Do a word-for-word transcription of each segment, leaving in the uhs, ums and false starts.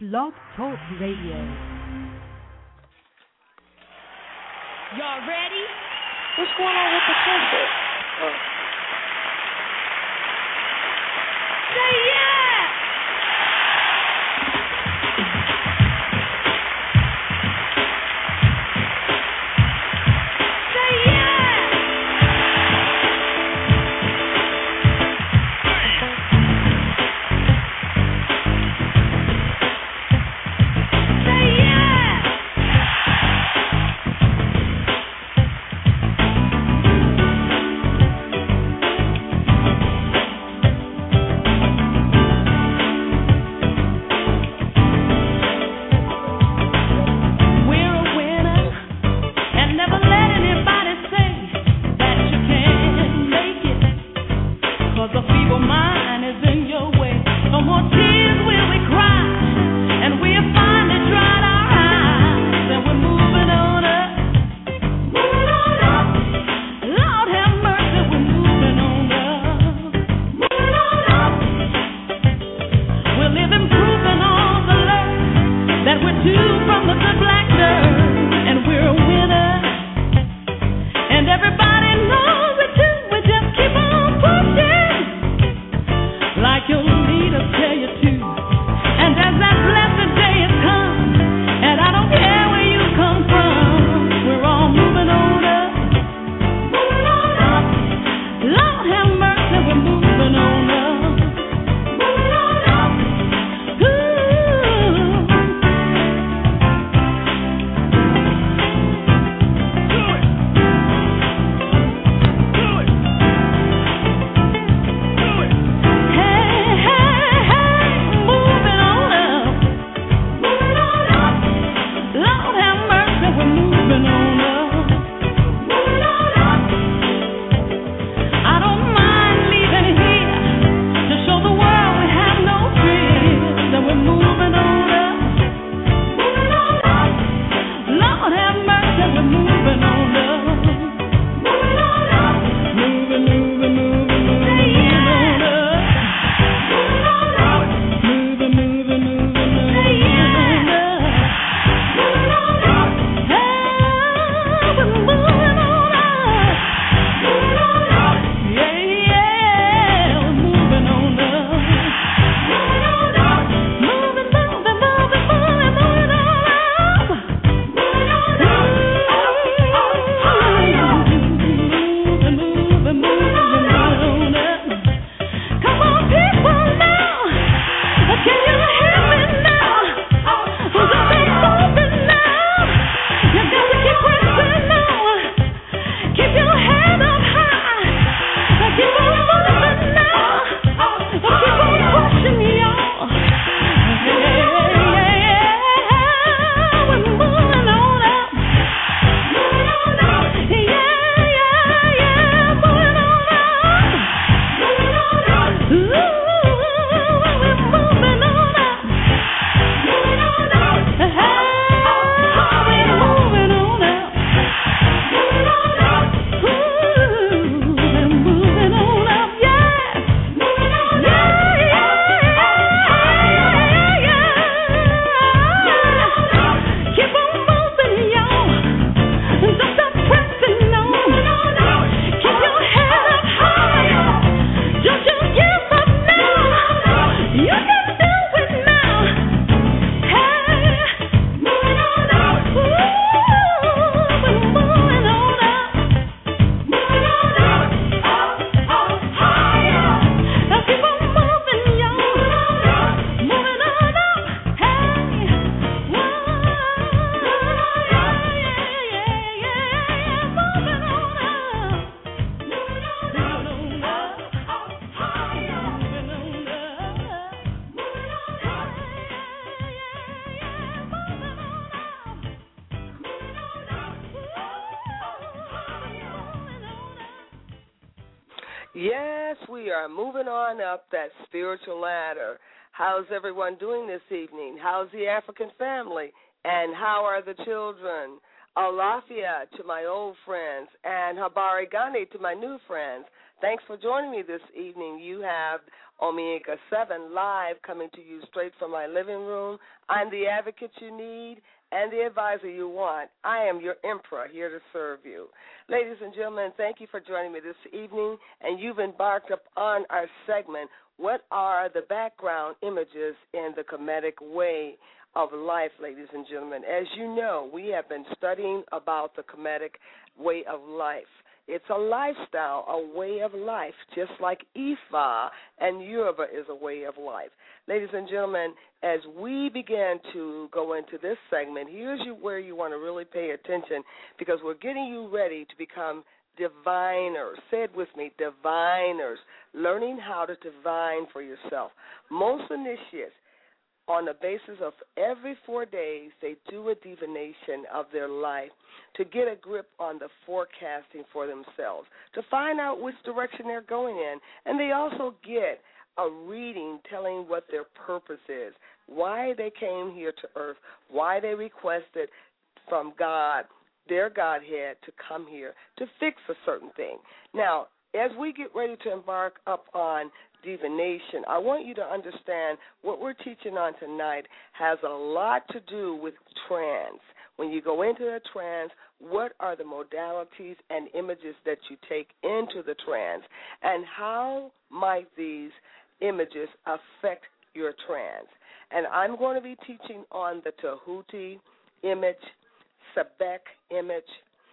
Blog Talk Radio. Y'all ready? What's going on with the trumpet? Uh, Say yeah! Say yeah! Say yeah! We're a winner, and never let anybody say that you can't make it. 'Cause a feeble mind is in your way. No more tears will we cry, and we have finally dried our eyes, and we're moving on up, moving on up. Lord have mercy, we're moving on up, moving on up. We're living proof in all the love that we're due from the good black dirt, and we're a winner, and everybody knows it too. We just keep on pushing, like your leaders tell you to. And as that blessed day has come, and I don't care where you come from, we're all moving on up, moving on up. Lord have mercy, we're moving on up, moving on up. Ooh. Hey, hey, hey, moving on up, moving on up. Lord have mercy, we're moving on up, moving on up. I don't mind leaving here to show the world we have no fears, that we're moving on up, moving on up. Lord have mercy, we're moving on up, moving on up. Moving, moving, moving, moving on up, moving on up. Moving, moving, moving, moving on up, moving on up. Hey, we're moving on up, moving on up. Yeah, yeah, we're moving on up, moving on up. Moving, moving, moving, moving, moving on up, moving on up. Moving, moving, moving on up. Come on, people now. Can you hear me now? We're gonna moving now. You gotta keep pressing now. Keep your head up high. Keep on moving now. Keep on pushing, y'all. Yeah, yeah, yeah. We're moving on up, moving on up. Yeah, yeah, yeah. Moving on up, moving on up. Ooh, we're moving on up, moving on up. Hey, we're moving on up, moving on up. Ooh, we're moving on up, yeah, moving on up. Yeah, yeah, yeah, yeah. Keep on moving, y'all. Don't stop pressing on. Keep your head up high. Don't you give up now. You can do it now. Hey, moving on up. Ooh, we're moving on up, moving on up. Up, up, higher. Now keep on moving, y'all. Moving on up. Hey, whoa, yeah, yeah, yeah, yeah. Moving on up, moving on up, up, higher. Moving on up, moving on up. Yeah, yeah, yeah, moving on up, moving on up. Yes, we are moving on up that spiritual ladder. How's everyone doing this evening? How's the African family? And how are the children? Alafia to my old friends, and Habari Ghani to my new friends. Thanks for joining me this evening. You have Omega seven live coming to you straight from my living room. I'm the advocate you need and the advisor you want. I am your emperor here to serve you. Ladies and gentlemen, thank you for joining me this evening, and you've embarked upon our segment, What Are the Background Images in the Kemetic Way of Life, ladies and gentlemen? As you know, we have been studying about the Kemetic way of life. It's a lifestyle, a way of life, just like Ifa and Yoruba is a way of life. Ladies and gentlemen, as we begin to go into this segment, here's you where you want to really pay attention, because we're getting you ready to become diviners. Say it with me, diviners, learning how to divine for yourself. Most initiates, on the basis of every four days, they do a divination of their life to get a grip on the forecasting for themselves, to find out which direction they're going in. And they also get a reading telling what their purpose is, why they came here to earth, why they requested from God, their Godhead, to come here to fix a certain thing. Now, as we get ready to embark up on divination, I want you to understand what we're teaching on tonight has a lot to do with trance. When you go into a trance, what are the modalities and images that you take into the trance, and how might these images affect your trance? And I'm going to be teaching on the Tahuti image, Sebek image,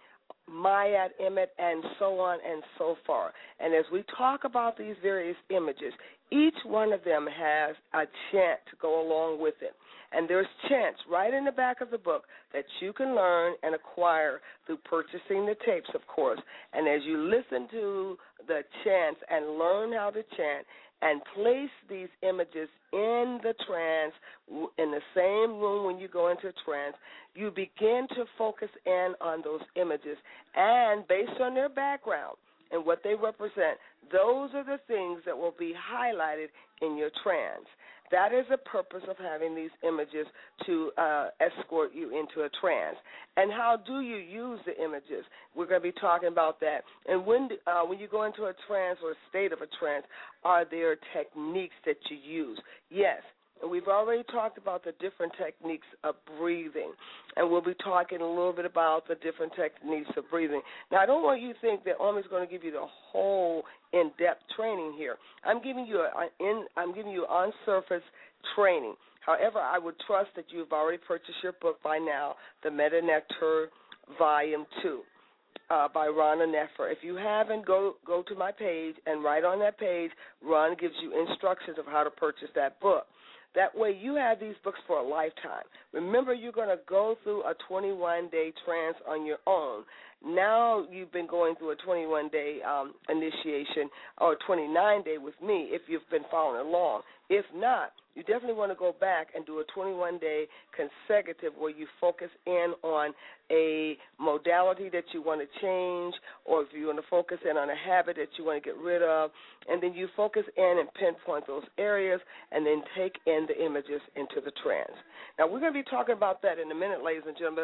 Mayat image, and so on and so forth. And as we talk about these various images, each one of them has a chant to go along with it. And there's chants right in the back of the book that you can learn and acquire through purchasing the tapes, of course. And as you listen to the chants and learn how to chant and place these images in the trance, in the same room when you go into a trance, you begin to focus in on those images. And based on their background and what they represent, those are the things that will be highlighted in your trance. That is the purpose of having these images, to uh, escort you into a trance. And how do you use the images? We're going to be talking about that. And when uh, when you go into a trance or a state of a trance, are there techniques that you use? Yes. And we've already talked about the different techniques of breathing, and we'll be talking a little bit about the different techniques of breathing. Now, I don't want you to think that Omi's going to give you the whole in-depth training here. I'm giving you a, in, I'm giving you on-surface training. However, I would trust that you've already purchased your book by now, The Meta Nectar Volume two. Uh, by Rana Nefer. If you haven't, go go to my page, and right on that page, Ron gives you instructions of how to purchase that book. That way you have these books for a lifetime. Remember, you're going to go through a twenty-one day trance on your own. Now you've been going through a twenty-one day um, initiation, or twenty-nine day with me if you've been following along. If not, you definitely want to go back and do a twenty-one day consecutive where you focus in on a modality that you want to change, or if you want to focus in on a habit that you want to get rid of, and then you focus in and pinpoint those areas and then take in the images into the trance. Now, we're going to be talking about that in a minute, ladies and gentlemen.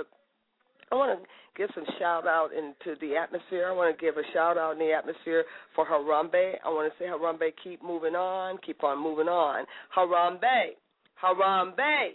I want to give some shout-out into the atmosphere. I want to give a shout-out in the atmosphere for Harambe. I want to say, Harambe, keep moving on, keep on moving on. Harambe, Harambe,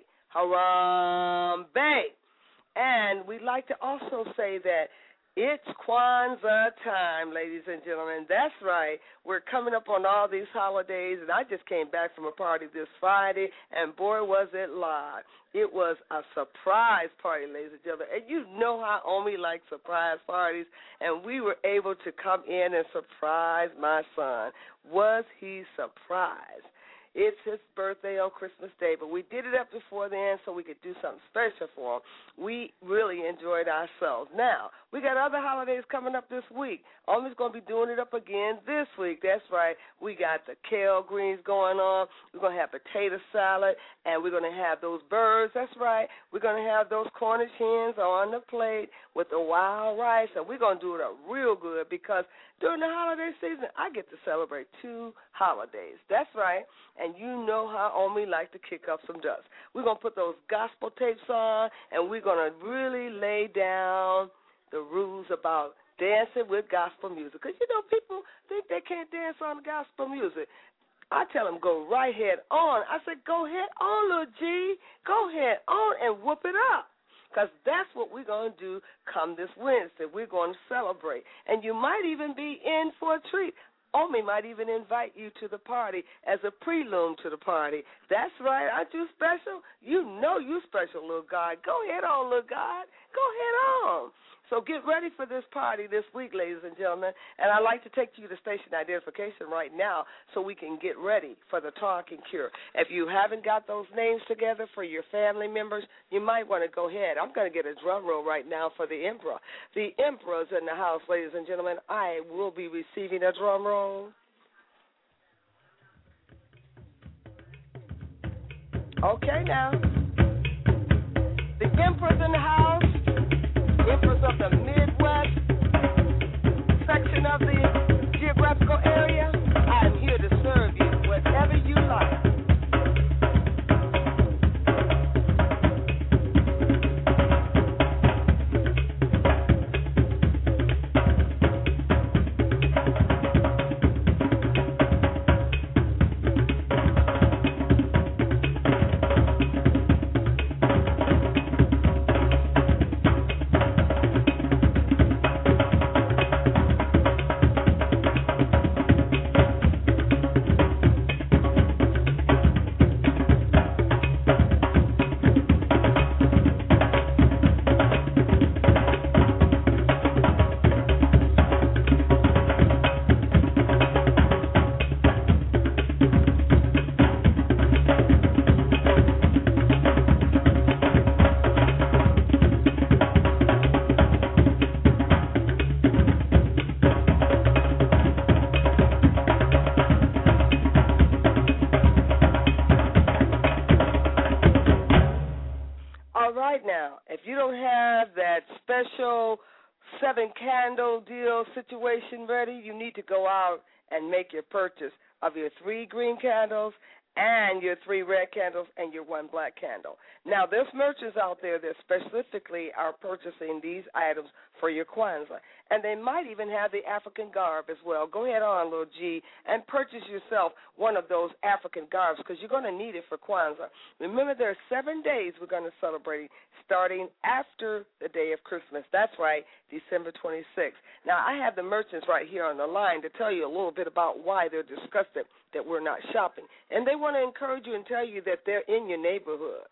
Harambe. And we'd like to also say that it's Kwanzaa time, ladies and gentlemen. That's right. We're coming up on all these holidays, and I just came back from a party this Friday, and boy, was it live. It was a surprise party, ladies and gentlemen. And you know how Omi likes surprise parties, and we were able to come in and surprise my son. Was he surprised? It's his birthday on Christmas Day, but we did it up before then so we could do something special for him. We really enjoyed ourselves. Now, we got other holidays coming up this week. Omi's going to be doing it up again this week. That's right. We got the kale greens going on. We're going to have potato salad, and we're going to have those birds. That's right. We're going to have those Cornish hens on the plate with the wild rice, and we're going to do it up real good because during the holiday season, I get to celebrate two holidays. That's right. And you know how Omi like to kick up some dust. We're going to put those gospel tapes on, and we're going to really lay down the rules about dancing with gospel music. Because, you know, people think they can't dance on gospel music. I tell them, go right head on. I said, go head on, little G. Go head on and whoop it up. Because that's what we're going to do come this Wednesday. We're going to celebrate. And you might even be in for a treat. Omi might even invite you to the party as a prelude to the party. That's right. Aren't you special? You know you special, little God. Go ahead on, little God. Go ahead on. So get ready for this party this week, ladies and gentlemen. And I'd like to take you to station identification right now so we can get ready for the Talking Cure. If you haven't got those names together for your family members, you might want to go ahead. I'm going to get a drum roll right now for the Emperor. The Emperor's in the house, ladies and gentlemen. I will be receiving a drum roll. Okay, now. The Emperor's in the house. Emperors of the Midwest section of the geographical area. I am here to serve you whatever you like. Seven candle deal situation ready, you need to go out and make your purchase of your three green candles and your three red candles and your one black candle. Now, there's merchants out there that specifically are purchasing these items for your Kwanzaa, and they might even have the African garb as well. Go ahead on, little G, and purchase yourself one of those African garbs because you're going to need it for Kwanzaa. Remember, there are seven days we're going to celebrate starting after the day of Christmas. That's right, December twenty-sixth. Now, I have the merchants right here on the line to tell you a little bit about why they're disgusted that we're not shopping. And they want to encourage you and tell you that they're in your neighborhood.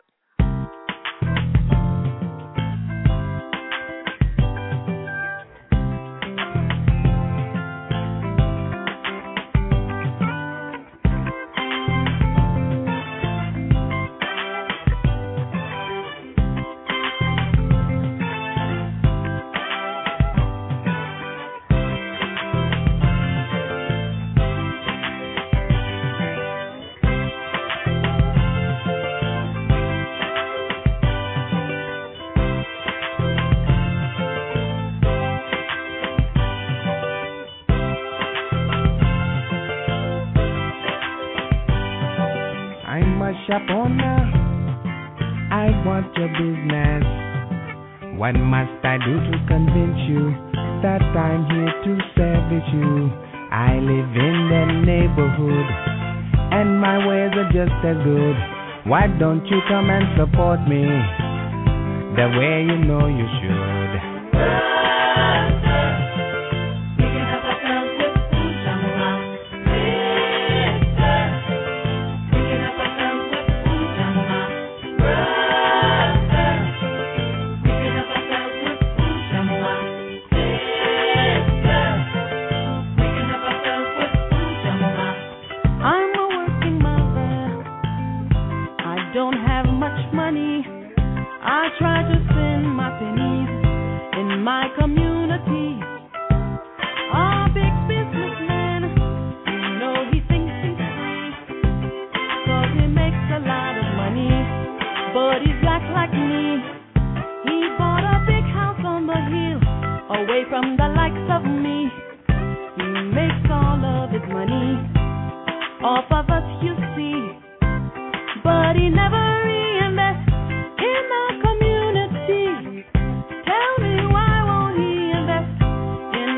Shop owner, I want your business. What must I do to convince you that I'm here to service you? I live in the neighborhood, and my ways are just as good. Why don't you come and support me the way you know you should? In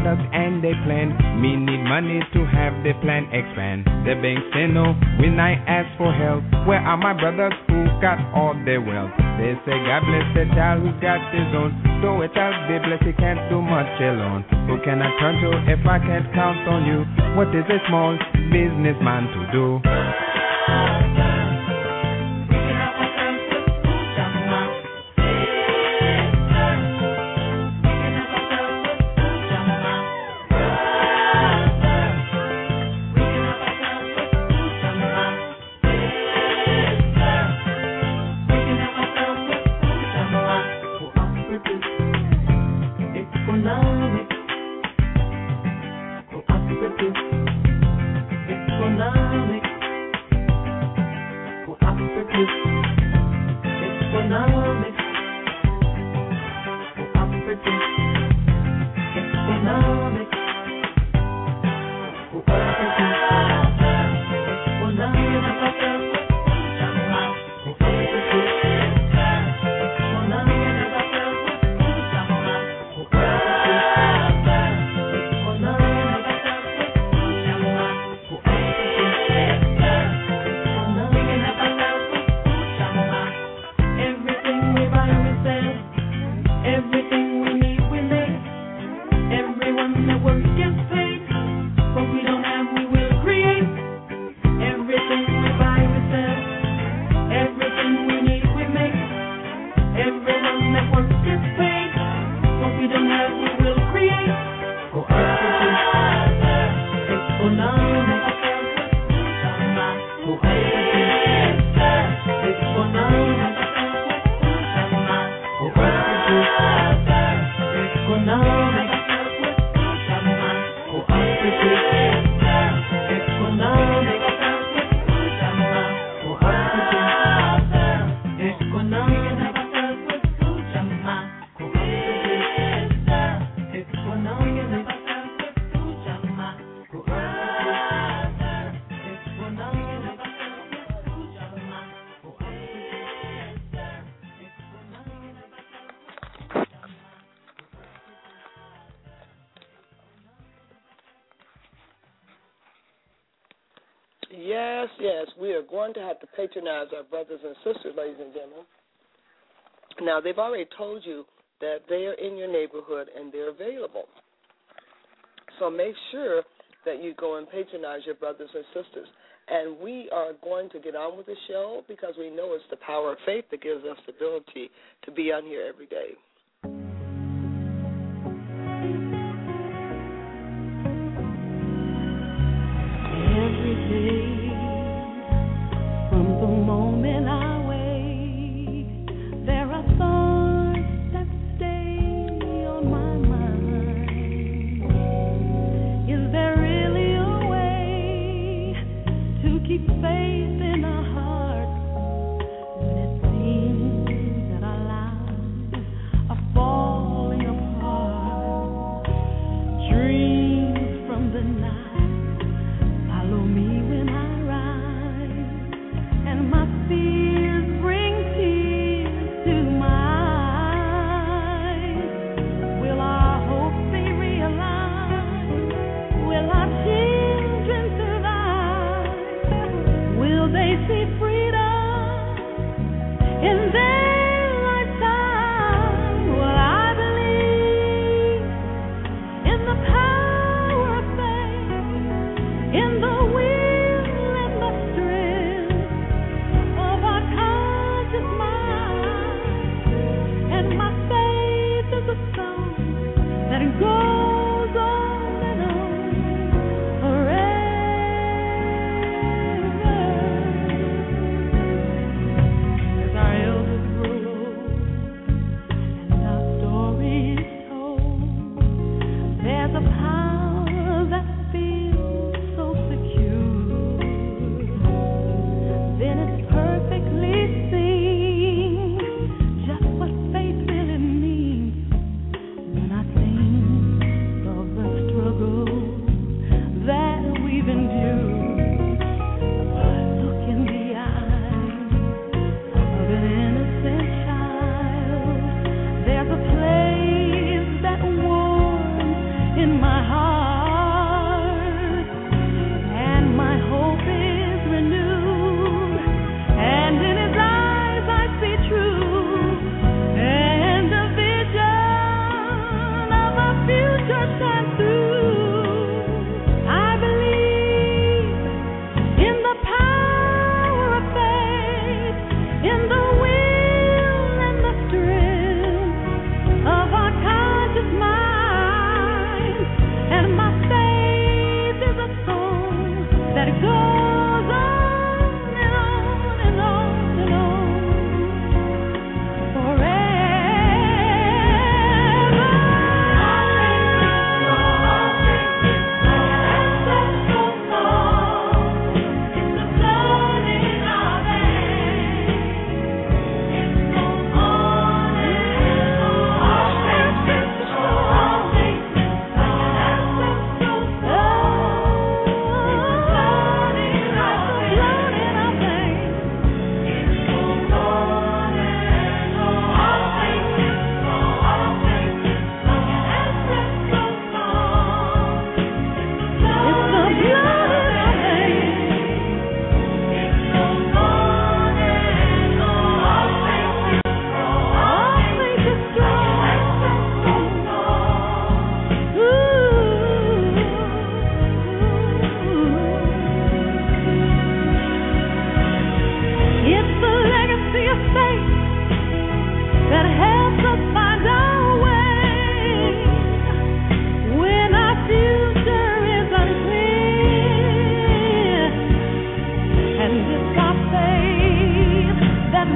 product and they plan. Me need money to have the plan expand. The bank say no when I ask for help. Where are my brothers who got all their wealth? They say God bless the child who got his own. Though a child be blessed, he can't do much alone. Who can I turn to if I can't count on you? What is a small businessman to do? Yes, yes, we are going to have to patronize our brothers and sisters, ladies and gentlemen. Now, they've already told you that they are in your neighborhood and they're available. So make sure that you go and patronize your brothers and sisters. And we are going to get on with the show because we know it's the power of faith that gives us the ability to be on here every day. Forever.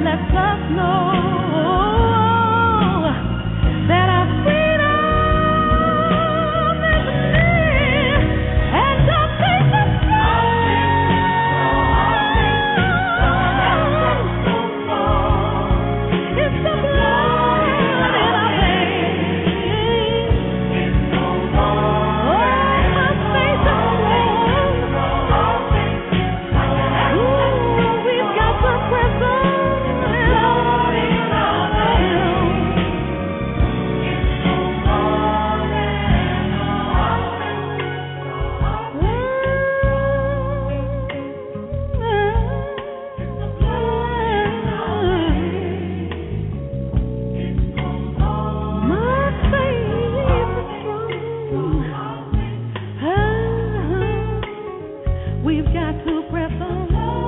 lets us know that our freedom is near, and our faith is strong. It's the blood in our veins. Oh, my faith is strong. Ooh, we've got the presence in our we've got to press on.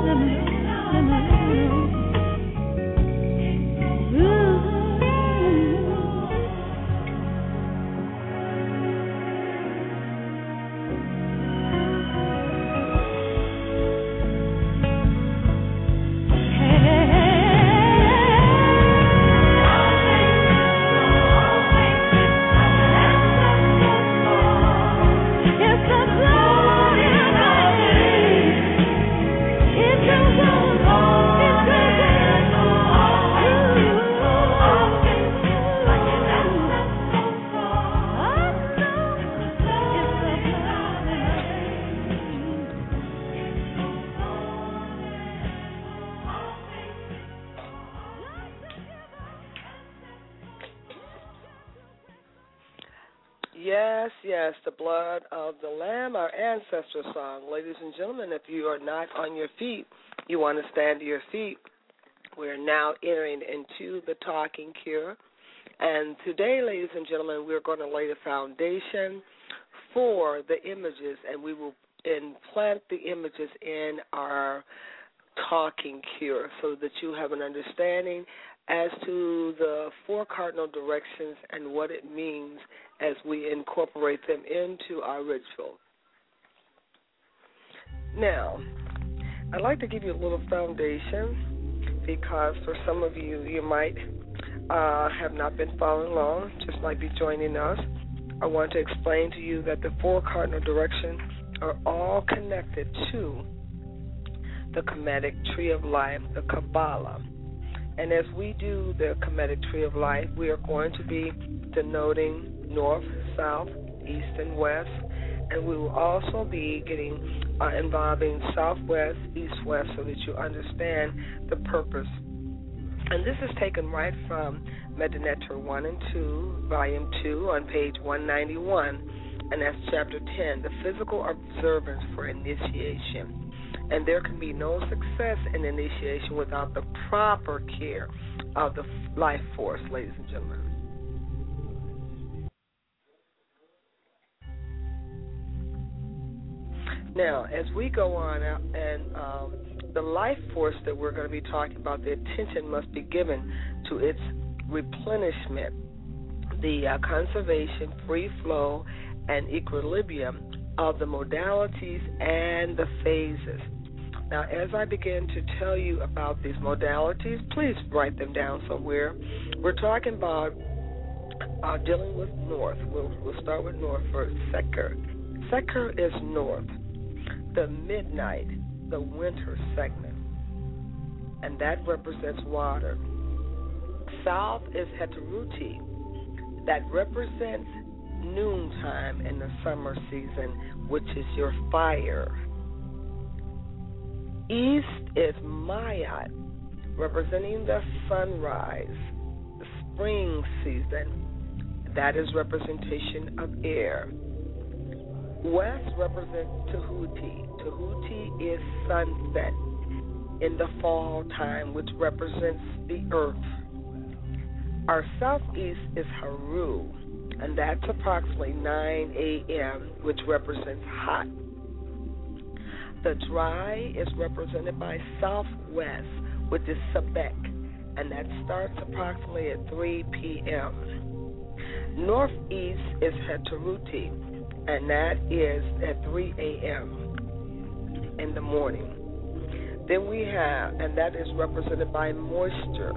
It's the blood in our veins. It goes on, it goes Yes, yes, the blood of the Lamb, our ancestor song. Ladies and gentlemen, if you are not on your feet, you want to stand to your feet. We're now entering into the talking cure. And today, ladies and gentlemen, we're going to lay the foundation for the images, and we will implant the images in our talking cure so that you have an understanding as to the four cardinal directions and what it means as we incorporate them into our ritual. Now, I'd like to give you a little foundation because for some of you, you might uh, have not been following along, just might be joining us. I want to explain to you that the four cardinal directions are all connected to the Kemetic Tree of Life, the Kabbalah. And as we do the Kemetic Tree of Life, we are going to be denoting north, south, east, and west. And we will also be getting uh, involving southwest, east-west, so that you understand the purpose. And this is taken right from Medinetter one and two, Volume two, on page one ninety-one, and that's Chapter ten, the physical observance for initiation. And there can be no success in initiation without the proper care of the life force, ladies and gentlemen. Now, as we go on out and um, the life force that we're going to be talking about, the attention must be given to its replenishment, the uh, conservation, free flow, and equilibrium of the modalities and the phases. Now, as I begin to tell you about these modalities, please write them down somewhere. We're talking about uh, dealing with north. We'll, we'll start with north first. Seker. Seker is north. The midnight, the winter segment, and that represents water. South is Heteruti. That represents noontime in the summer season, which is your fire. East is Mayat, representing the sunrise, the spring season. That is representation of air. West represents Tahuti. Tahuti is sunset in the fall time, which represents the earth. Our southeast is Haru, and that's approximately nine a.m., which represents hot. The dry is represented by southwest, which is Sebek, and that starts approximately at three p.m. Northeast is Heteruti, and that is at three a.m. in the morning. Then we have, and that is represented by moisture.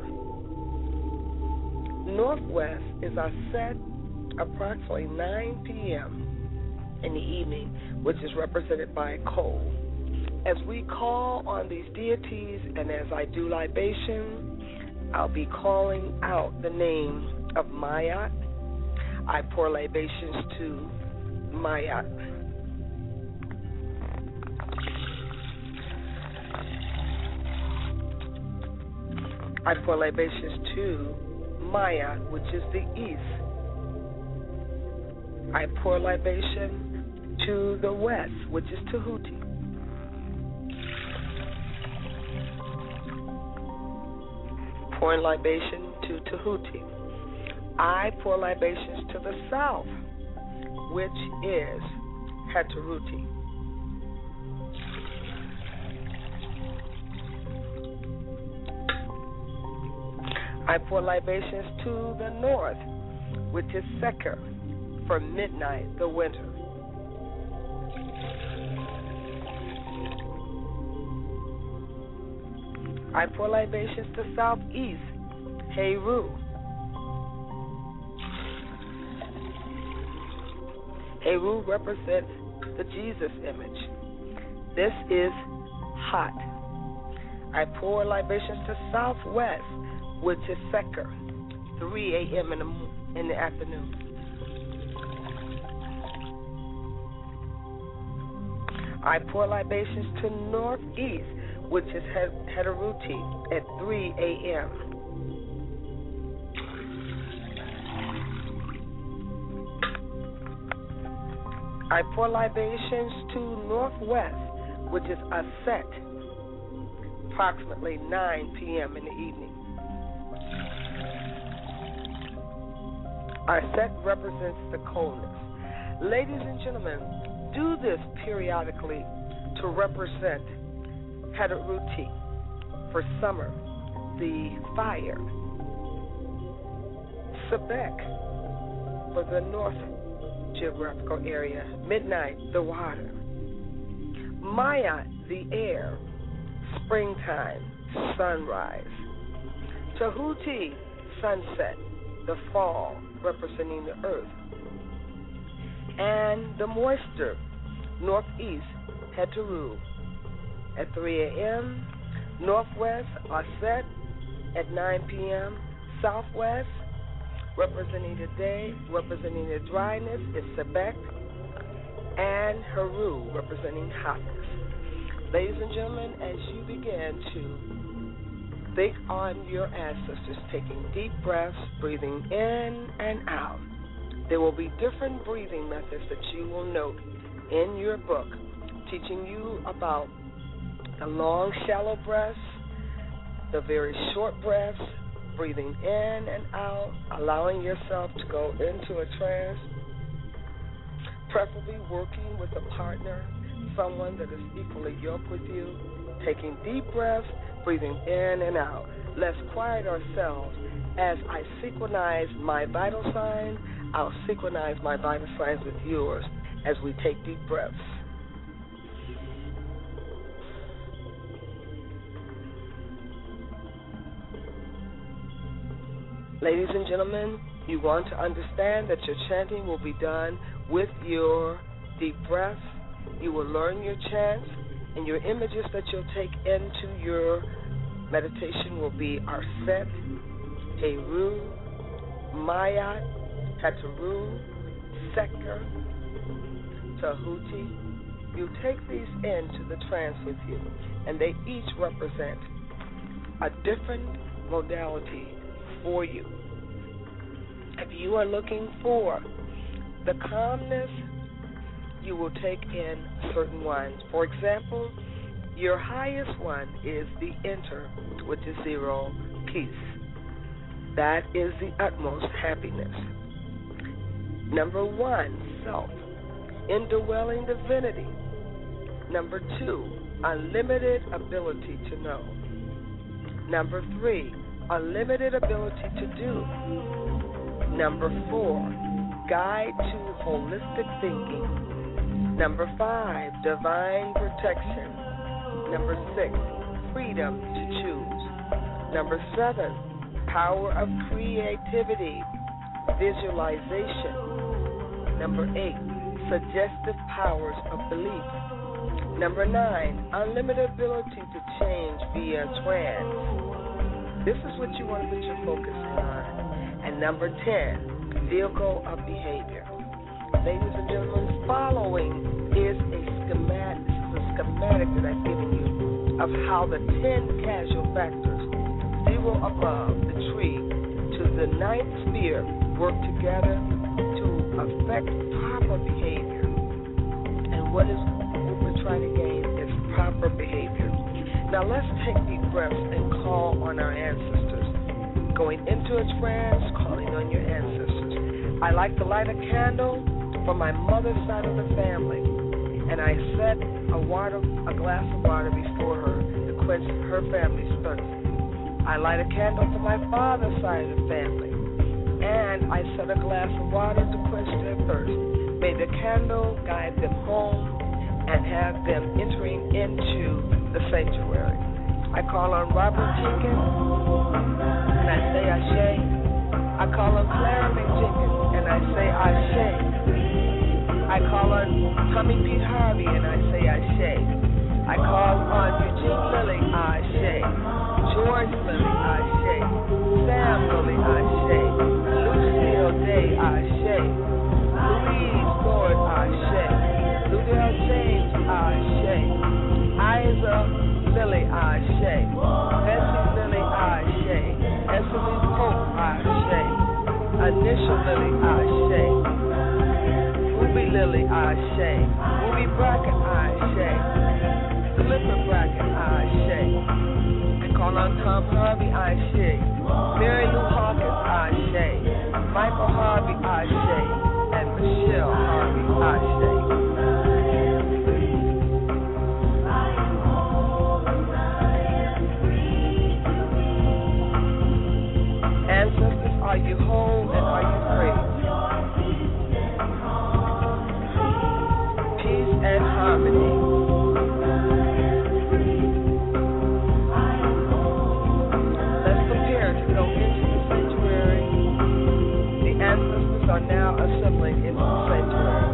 Northwest is our set approximately nine p.m. in the evening, which is represented by cold. As we call on these deities and as I do libation, I'll be calling out the name of Mayat. I pour libations to Mayat. I pour libations to Maya, which is the east. I pour libation to the west, which is Tahuti. Pouring libation to Tahuti. I pour libations to the south, which is Hataruti. I pour libations to the north, which is Seker, for midnight, the winter. I pour libations to southeast, Heru. Heru represents the Jesus image. This is hot. I pour libations to southwest, which is Seker, three a.m. in the in the afternoon. I pour libations to northeast, which is Hataruti, at three a.m. I pour libations to northwest, which is Aset, approximately nine p.m. in the evening. Aset represents the coldness. Ladies and gentlemen, do this periodically to represent Hataruti for summer, the fire. Sebek for the north geographical area, midnight, the water. Maya, the air, springtime, sunrise. Tahuti, sunset, the fall, representing the earth. And the moisture, northeast, Hetaru, at three a.m., northwest, Aset, at nine p.m., southwest, representing the day, representing the dryness, is Sebek, and Heru, representing hotness. Ladies and gentlemen, as you begin to think on your ancestors, taking deep breaths, breathing in and out, there will be different breathing methods that you will note in your book, teaching you about the long, shallow breaths, the very short breaths, breathing in and out, allowing yourself to go into a trance, preferably working with a partner, someone that is equally yoked with you, taking deep breaths, breathing in and out. Let's quiet ourselves. As I synchronize my vital signs, I'll synchronize my vital signs with yours as we take deep breaths. Ladies and gentlemen, you want to understand that your chanting will be done with your deep breaths. You will learn your chants, and your images that you'll take into your meditation will be Arset, Heru, Mayat, Hataru, Seker, Tahuti. You take these into the trance with you, and they each represent a different modality for you. If you are looking for the calmness, you will take in certain ones. For example, your highest one is the enter, which is zero, peace. That is the utmost happiness. Number one, self, indwelling divinity. Number two, unlimited ability to know. Number three, unlimited ability to do. Number four, guide to holistic thinking. Number five, divine protection. Number six, freedom to choose. Number seven, power of creativity, visualization. Number eight, suggestive powers of belief. Number nine, unlimited ability to change via trance. This is what you want to put your focus on. And number ten, vehicle of behavior. Ladies and gentlemen, following is a schematic, this is a schematic that I've given you of how the ten causal factors, zero above the tree to the ninth sphere, work together to affect proper behavior. And what is what we're trying to gain is proper behavior. Now let's take deep breaths and call on our ancestors. Going into a trance, calling on your ancestors. I like to light a candle for my mother's side of the family, and I set a water, a glass of water before her to quench her family's thirst. I light a candle for my father's side of the family, and I set a glass of water to quench their thirst. May the candle guide them home and have them entering into the sanctuary. I call on Robert Jenkins, and I say Ashe. I call on Clara McJenkins, and I say Ashe. I call on Tommy P. Harvey, and I say Ashe. I call on Eugene Lilly, Ashe. George Lilly, Ashe. Sam Lilly, Ashe. Lucille Day, Ashe. Louise Ford, Ashe. Ludell James, Ashe. Isa Lilly, Ashe. Bessie Lilly, Ashe. Esseline Pope, Ashe. Initial Lilly, Ashe. Ruby Lily, Ashe. Ruby Brackett, Ashe. Clipper Brackett, Ashe. I call on Tom Harvey, Ashe. Mary Lou Hawkins, Ashe. Michael Harvey, Ashe. And Michelle Harvey, Ashe. Ancestors, are you whole and are you free? Peace and harmony. Let's prepare to go into the sanctuary. The ancestors are now assembling into the sanctuary.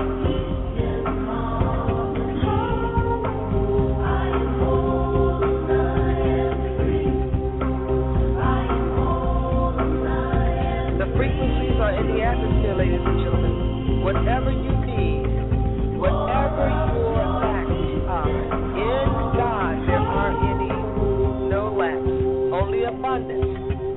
In the atmosphere, ladies and gentlemen, whatever you need, whatever your lacks are, in God there are any no lacks, only abundance.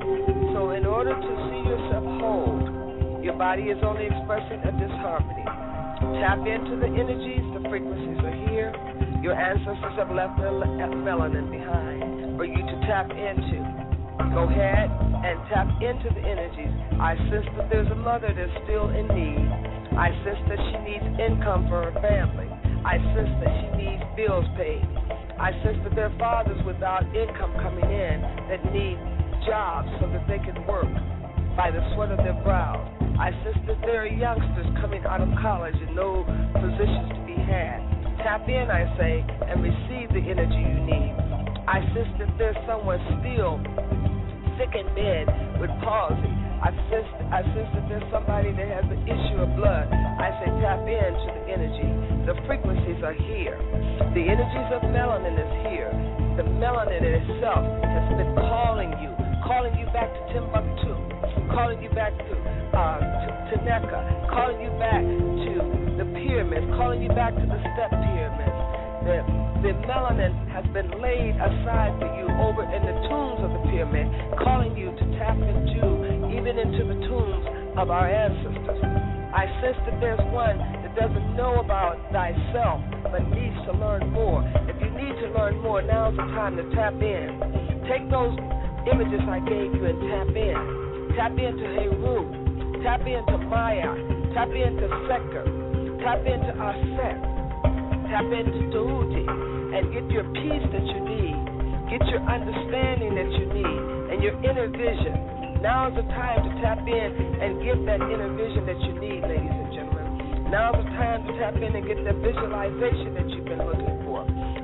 So in order to see yourself whole, your body is only expressing a disharmony. Tap into the energies, the frequencies are here. Your ancestors have left their melanin behind for you to tap into. Go ahead and tap into the energies. I sense that there's a mother that's still in need. I sense that she needs income for her family. I sense that she needs bills paid. I sense that there are fathers without income coming in that need jobs so that they can work by the sweat of their brow. I sense that there are youngsters coming out of college and no positions to be had. Tap in, I say, and receive the energy you need. I sense that there's someone still sick in bed with palsy. I sense, I sense that there's somebody that has an issue of blood. I say tap into the energy. The frequencies are here. The energies of melanin is here. The melanin in itself has been calling you, calling you back to Timbuktu, calling you back to uh, to, to Necca, calling you back to the pyramids, calling you back to the step pyramids. The, the melanin has been laid aside for you over in the tombs of the pyramid, calling you to tap into, even into the tombs of our ancestors. I sense that there's one that doesn't know about thyself, but needs to learn more. If you need to learn more, now's the time to tap in. Take those images I gave you and tap in. Tap into Heru, tap into Maya, tap into Seker, tap into Aset, tap into Tahuti, and get your peace that you need, get your understanding that you need, and your inner vision. Now is the time to tap in and get that inner vision that you need, ladies and gentlemen. Now is the time to tap in and get that visualization that you've been looking for.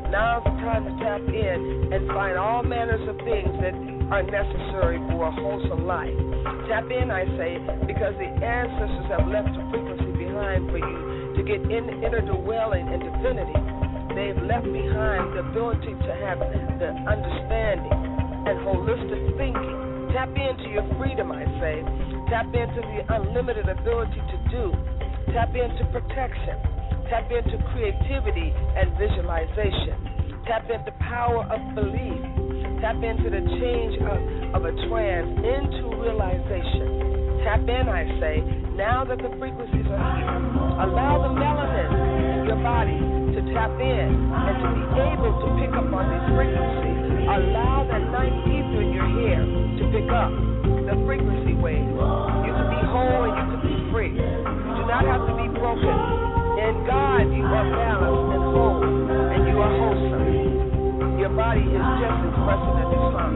Now's the time to tap in and find all manners of things that are necessary for a wholesome life. Tap in, I say, because the ancestors have left a frequency behind for you to get in, inner dwelling in divinity. They've left behind the ability to have the understanding and holistic thinking. Tap into your freedom, I say. Tap into the unlimited ability to do. Tap into protection. Tap into creativity and visualization. Tap into power of belief. Tap into the change of, of a trance into realization. Tap in, I say, now that the frequencies are here. Allow the melanin in your body to tap in and to be able to pick up on these frequencies. Allow that ninth ether in your hair to pick up the frequency wave. You can be whole and you can be free. You do not have to be broken. In God, you are balanced and whole, and you are wholesome. Your body is just expressing a new song.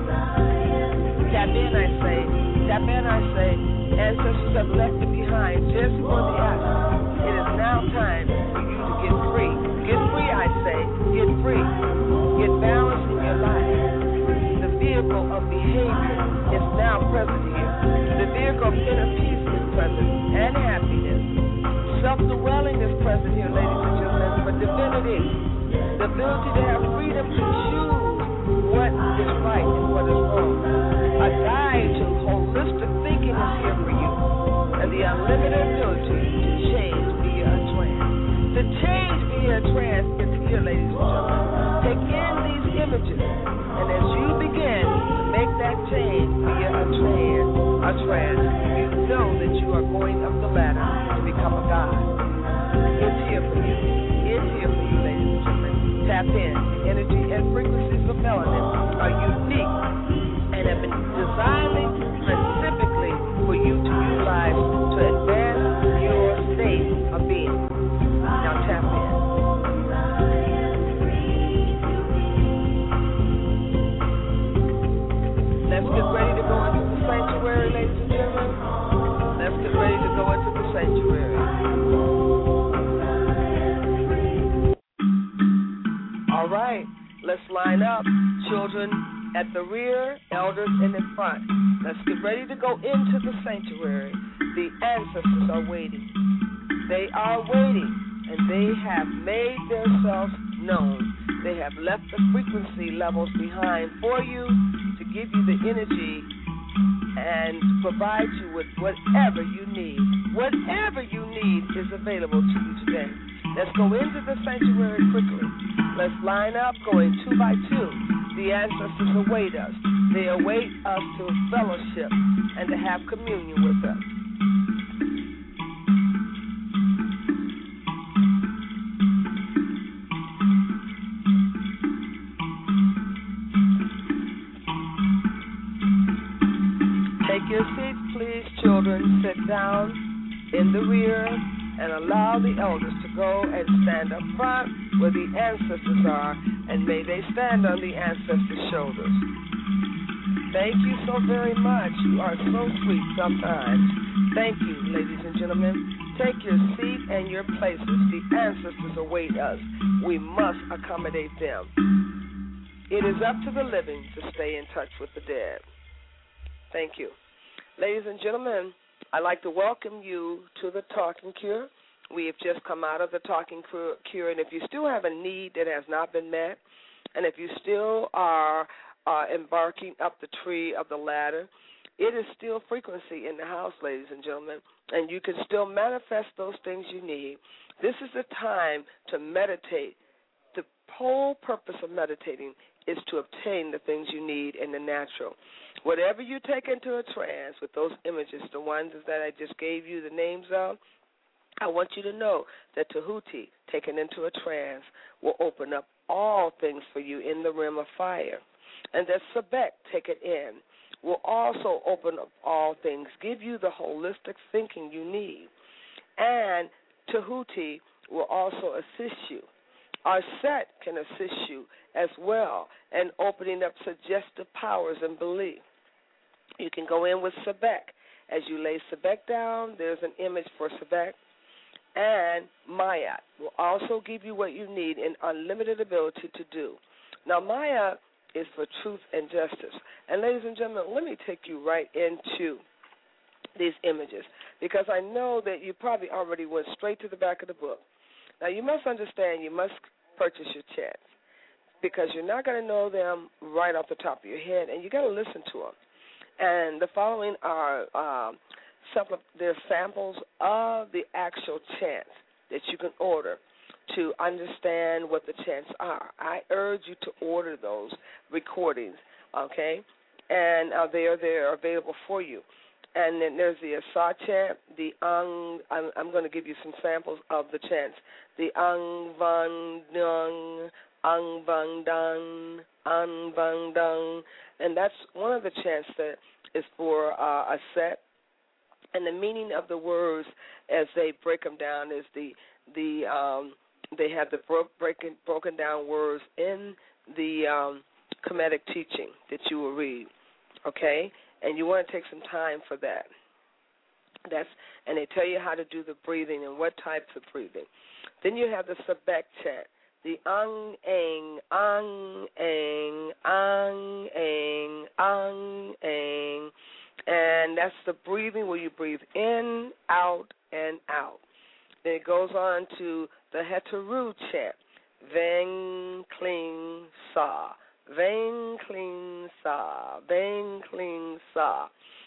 Tap in, I say. Tap in, I say. Ancestors have left it behind just for the act. It is now time for you to get free. Get free, I say. Get free. Get balance in your life. The vehicle of behavior is now present here. The vehicle of inner peace is present and happiness. Self-dwelling is present here, ladies and gentlemen, for divinity. The ability to have freedom to choose what is right and what is wrong. A guide to holistic thinking is here for you. And the unlimited ability to change via a trance. To change via a trance is here, ladies and gentlemen. Take in these images, and as you begin to make that change via a trance, a trance, you know that you are going up the ladder to become a God. It's here for you. It's here for you, ladies and gentlemen. Tap in. The energy and frequencies of melanin are unique and have been designed specifically for you to utilize to advance your state of being. Now tap in. Let's get ready to go into the sanctuary, ladies and gentlemen. Let's get ready to go into the sanctuary. All right, let's line up. Children at the rear, elders in the front. Let's get ready to go into the sanctuary. The ancestors are waiting. They are waiting, and they have made themselves known. They have left the frequency levels behind for you to give you the energy and provide you with whatever you need. Whatever you need is available to you today. Let's go into the sanctuary quickly. Let's line up, going two by two. The ancestors await us. They await us to fellowship and to have communion with us. Take your seats, please, children. Sit down in the rear and allow the elders to go and stand up front where the ancestors are, and may they stand on the ancestors' shoulders. Thank you so very much. You are so sweet sometimes. Thank you, ladies and gentlemen. Take your seat and your places. The ancestors await us. We must accommodate them. It is up to the living to stay in touch with the dead. Thank you. Ladies and gentlemen, I'd like to welcome you to the Talking Cure. We have just come out of the Talking Cure, and if you still have a need that has not been met, and if you still are uh, embarking up the tree of the ladder, it is still frequency in the house, ladies and gentlemen, and you can still manifest those things you need. This is the time to meditate. The whole purpose of meditating is to obtain the things you need in the natural. Whatever you take into a trance with those images, the ones that I just gave you the names of, I want you to know that Tahuti, taken into a trance, will open up all things for you in the realm of fire. And that Sebek, taken in, will also open up all things, give you the holistic thinking you need. And Tahuti will also assist you. Our set can assist you as well in opening up suggestive powers and belief. You can go in with Sebek. As you lay Sebek down, there's an image for Sebek. And Maya will also give you what you need in unlimited ability to do. Now, Maya is for truth and justice. And ladies and gentlemen, let me take you right into these images, because I know that you probably already went straight to the back of the book. Now, you must understand you must purchase your chants, because you're not going to know them right off the top of your head, and you got to listen to them. And the following are uh, some of their samples of the actual chants that you can order to understand what the chants are. I urge you to order those recordings, okay? And uh, they are there available for you. And then there's the Asa chant, the Ang, I'm, I'm going to give you some samples of the chants. The Ang Van Dung, Ang Van Dang, Ang Van Dang. And that's one of the chants that is for uh, a set. And the meaning of the words as they break them down is the, the um, they have the bro- breaking, broken down words in the um, Kemetic teaching that you will read, okay? And you want to take some time for that. That's and they tell you how to do the breathing and what types of breathing. Then you have the Sebek chant, the Ang Eng, Ang Eng, Ang Eng, Ang Eng, and that's the breathing where you breathe in, out, and out. Then it goes on to the Heteru chant, Veng Kling Sa. Veng Kling Sa, Veng Kling Sa.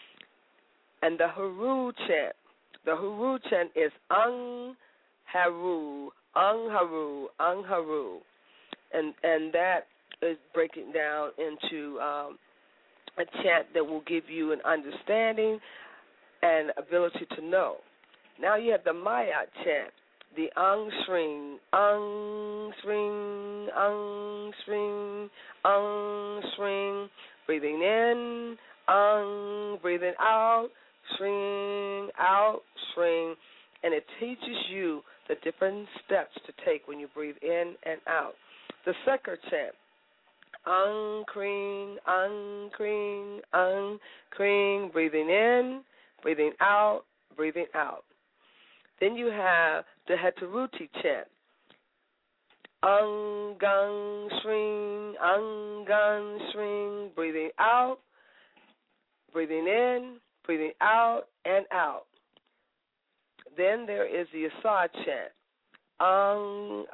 And the Haru chant, the Haru chant is Ang Haru, Ang Haru, Ang Haru. And and that is breaking down into um, a chant that will give you an understanding and ability to know. Now you have the Maya chant, the Ang Shring, Ang Shring, Ang Shring, Ang Shring, breathing in, Ang, breathing out, Shring, out, Shring, and it teaches you the different steps to take when you breathe in and out. The Seker chant, Ang Kring, Ang Kring, Ang Kring, breathing in, breathing out, breathing out. Then you have the Heteruti chant. Ang Gang Shring, Ang Gang Shring, breathing out, breathing in, breathing out, and out. Then there is the Asa chant. Ang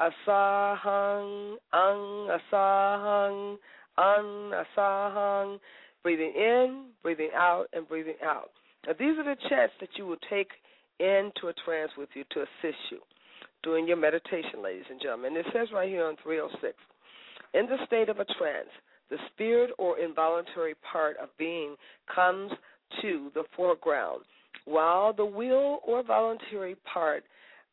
Asahang, Ang Asahang, Ang Asahang, breathing in, breathing out, and breathing out. Now these are the chants that you will take into a trance with you to assist you during your meditation, ladies and gentlemen. And it says right here on three oh six, in the state of a trance, the spirit or involuntary part of being comes to the foreground, while the will or voluntary part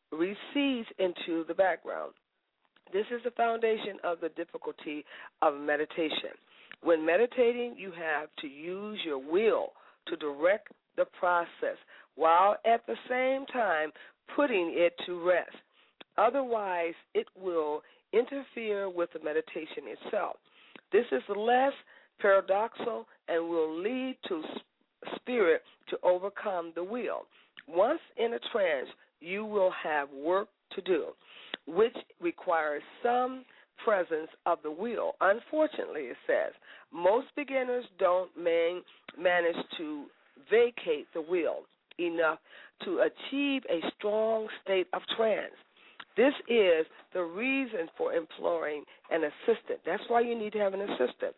recedes into the background. This is the foundation of the difficulty of meditation. When meditating, you have to use your will to direct the process, while at the same time putting it to rest. Otherwise, it will interfere with the meditation itself. This is less paradoxical and will lead to spirit to overcome the will. Once in a trance, you will have work to do, which requires some presence of the will. Unfortunately, it says, most beginners don't man- manage to vacate the will enough to achieve a strong state of trance. This is the reason for employing an assistant. That's why you need to have an assistant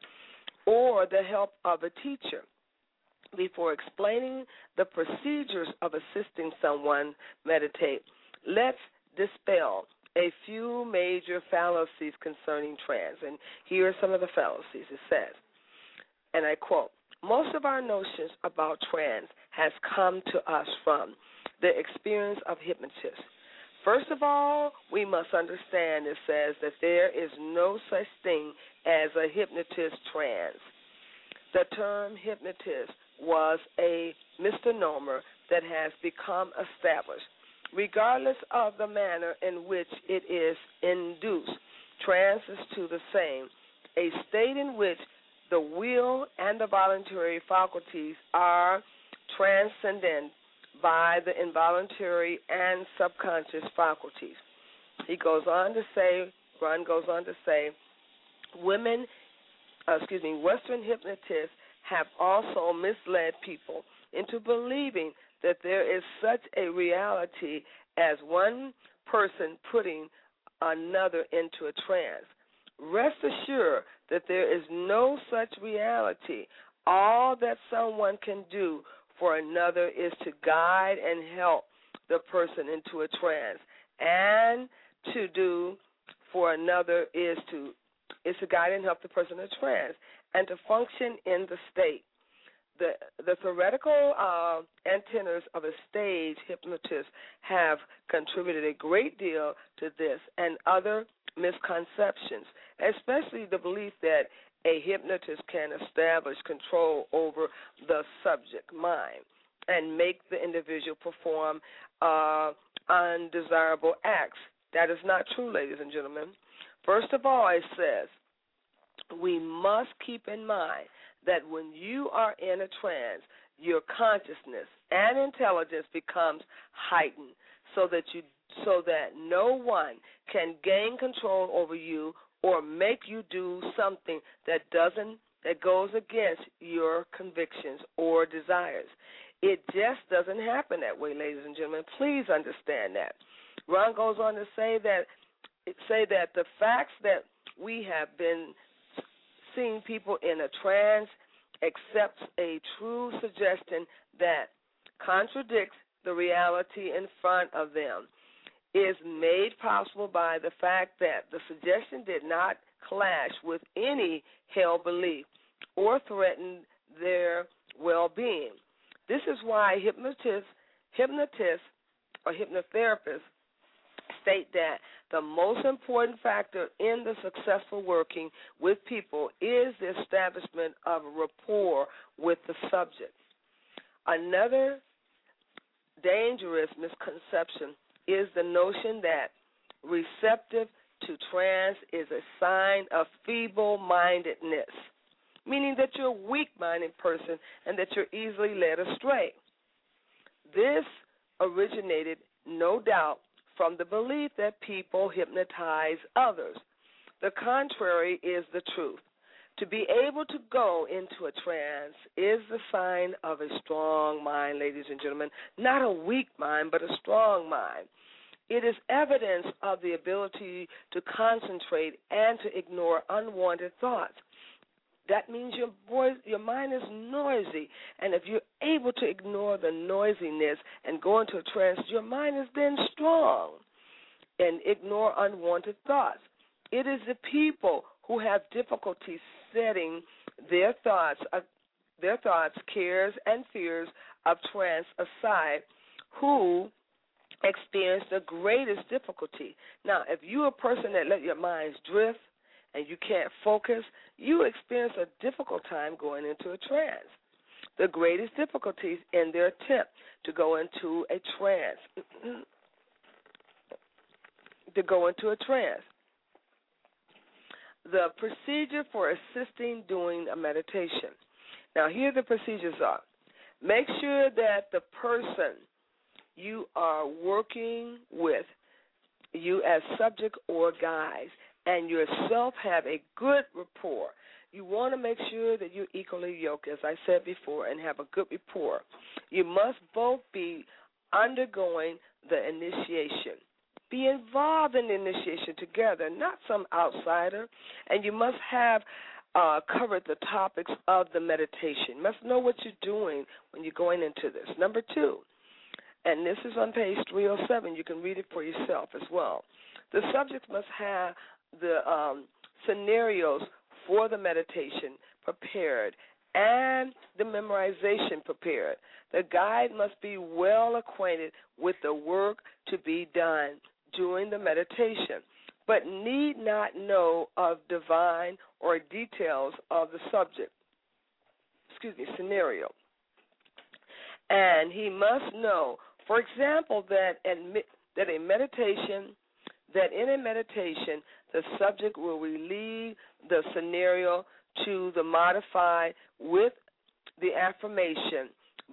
or the help of a teacher. Before explaining the procedures of assisting someone meditate, let's dispel a few major fallacies concerning trance. And here are some of the fallacies. It says, and I quote, most of our notions about trance has come to us from the experience of hypnotists. First of all, we must understand, it says, that there is no such thing as a hypnotist trance. The term hypnotist was a misnomer that has become established. Regardless of the manner in which it is induced, trance is to the same, a state in which the will and the voluntary faculties are transcended by the involuntary and subconscious faculties. He goes on to say, Ron goes on to say, women, uh, excuse me, Western hypnotists have also misled people into believing that there is such a reality as one person putting another into a trance. Rest assured that there is no such reality. All that someone can do for another is to guide and help the person into a trance, and to do for another is to is to guide and help the person in a trance, and to function in the state. The the theoretical uh, antennas of a stage hypnotist have contributed a great deal to this and other misconceptions, especially the belief that a hypnotist can establish control over the subject mind and make the individual perform uh, undesirable acts. That is not true, ladies and gentlemen. First of all, it says, we must keep in mind that when you are in a trance, your consciousness and intelligence becomes heightened so that you so that no one can gain control over you or make you do something that doesn't that goes against your convictions or desires. It just doesn't happen that way, ladies and gentlemen. Please understand that. Ron goes on to say that say that the facts that we have been seeing people in a trance accepts a true suggestion that contradicts the reality in front of them is made possible by the fact that the suggestion did not clash with any held belief or threaten their well-being. This is why hypnotists, hypnotists or hypnotherapists state that the most important factor in the successful working with people is the establishment of rapport with the subject. Another dangerous misconception is the notion that receptive to trance is a sign of feeble-mindedness, meaning that you're a weak-minded person and that you're easily led astray. This originated, no doubt, from the belief that people hypnotize others. The contrary is the truth. To be able to go into a trance is the sign of a strong mind, ladies and gentlemen, not a weak mind, but a strong mind. It is evidence of the ability to concentrate and to ignore unwanted thoughts. That means your voice, your mind is noisy, and if you're able to ignore the noisiness and go into a trance, your mind is then strong and ignore unwanted thoughts. It is the people who have difficulty setting their thoughts, uh, their thoughts, cares, and fears of trance aside who experience the greatest difficulty. Now, if you're a person that let your minds drift and you can't focus, you experience a difficult time going into a trance. The greatest difficulties in their attempt to go into a trance, to go into a trance. The procedure for assisting doing a meditation. Now, here the procedures are. Make sure that the person you are working with, you as subject or guides, and yourself have a good rapport. You want to make sure that you're equally yoked, as I said before, and have a good rapport. You must both be undergoing the initiation. Be involved in the initiation together, not some outsider. And you must have uh, covered the topics of the meditation. You must know what you're doing when you're going into this. Number two, and this is on page three oh seven. You can read it for yourself as well. The subject must have the um, scenarios for the meditation prepared and the memorization prepared. The guide must be well acquainted with the work to be done during the meditation, but need not know of divine or details of the subject, excuse me, scenario. And he must know, for example, that, admit, that a meditation, that in a meditation, the subject will relieve the scenario to the modified with the affirmation,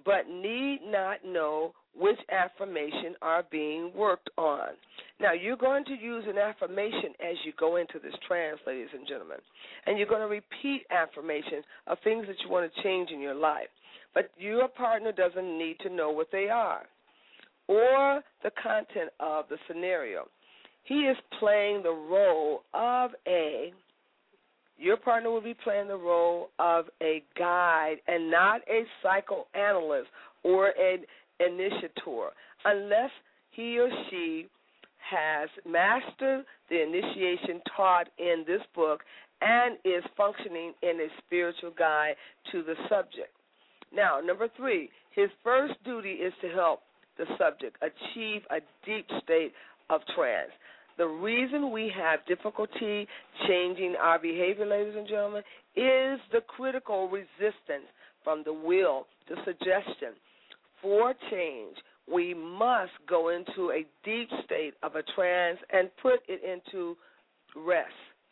but need not know which affirmation are being worked on. Now, you're going to use an affirmation as you go into this trance, ladies and gentlemen, and you're going to repeat affirmations of things that you want to change in your life, but your partner doesn't need to know what they are or the content of the scenario. He is playing the role of a, your partner will be playing the role of a guide and not a psychoanalyst or an initiator, unless he or she has mastered the initiation taught in this book and is functioning in a spiritual guide to the subject. Now, number three, his first duty is to help the subject achieve a deep state of trance. The reason we have difficulty changing our behavior, ladies and gentlemen, is the critical resistance from the will to suggestion. For change, we must go into a deep state of a trance and put it into rest.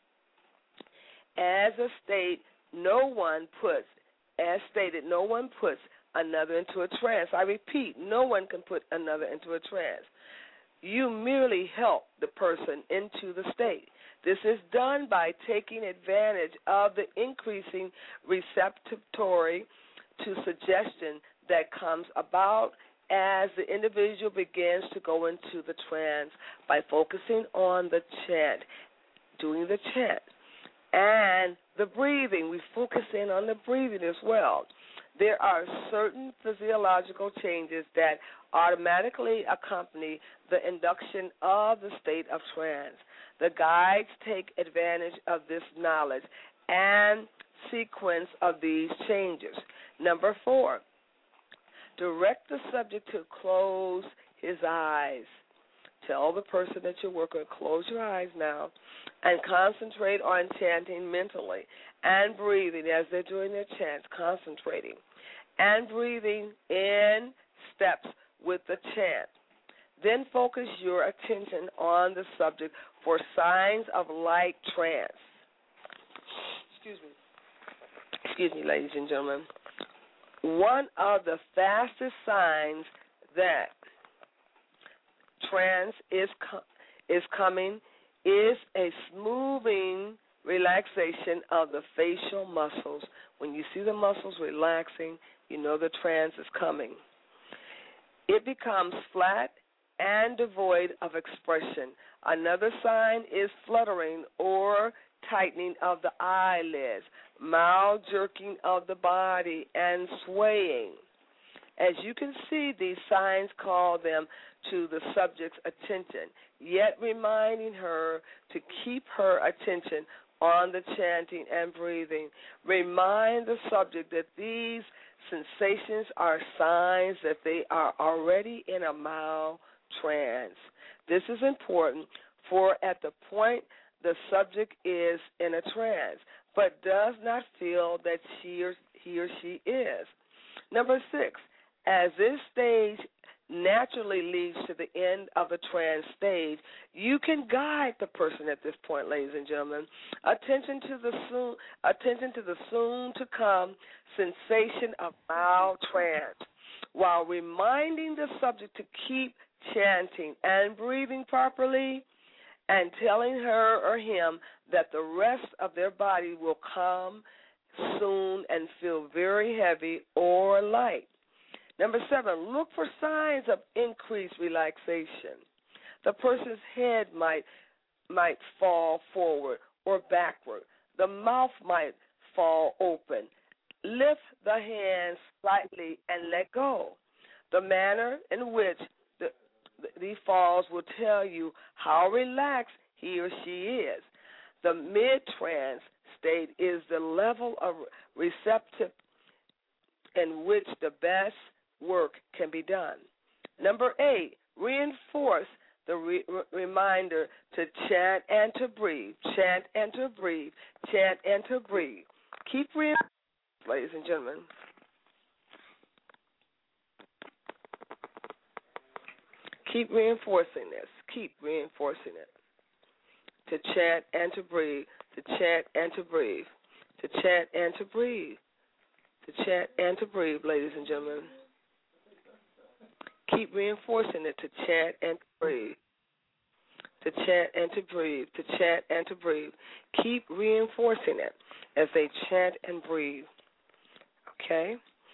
As a state, no one puts, as stated, no one puts another into a trance. I repeat, no one can put another into a trance. You merely help the person into the state. This is done by taking advantage of the increasing receptivity to suggestion that comes about as the individual begins to go into the trance by focusing on the chant, doing the chant, and the breathing. We focus in on the breathing as well. There are certain physiological changes that automatically accompany the induction of the state of trance. The guides take advantage of this knowledge and sequence of these changes. Number four, direct the subject to close his eyes. Tell the person that you're working with, close your eyes now, and concentrate on chanting mentally and breathing as they're doing their chants, concentrating and breathing in steps with the chant. Then focus your attention on the subject for signs of light trance. Excuse me. Excuse me, ladies and gentlemen. One of the fastest signs that trance is co- is coming is a smoothing relaxation of the facial muscles. When you see the muscles relaxing, you know the trance is coming. It becomes flat and devoid of expression. Another sign is fluttering or tightening of the eyelids, mild jerking of the body, and swaying. As you can see, these signs call them to the subject's attention, yet reminding her to keep her attention on the chanting and breathing. Remind the subject that these sensations are signs that they are already in a mild trance. This is important, for at the point the subject is in a trance, but does not feel that she or, he or she is. Number six, as this stage naturally leads to the end of the trance stage, you can guide the person at this point, ladies and gentlemen. Attention to the soon, attention to the soon to come sensation of mild trance, while reminding the subject to keep chanting and breathing properly, and telling her or him that the rest of their body will come soon and feel very heavy or light. Number seven, look for signs of increased relaxation. The person's head might might fall forward or backward. The mouth might fall open. Lift the hands slightly and let go. The manner in which the, the, these falls will tell you how relaxed he or she is. The mid-trance state is the level of receptive in which the best work can be done. Number eight, reinforce the re- reminder to chant and to breathe, chant and to breathe, chant and to breathe. Keep reinforcing, ladies and gentlemen. Keep reinforcing this. Keep reinforcing it. To chant and to breathe, to chant and to breathe, to chant and to breathe, to chant and to breathe, ladies and gentlemen. Keep reinforcing it to chant and to breathe. To chant and to breathe. To chant and to breathe. Keep reinforcing it as they chant and breathe. Okay?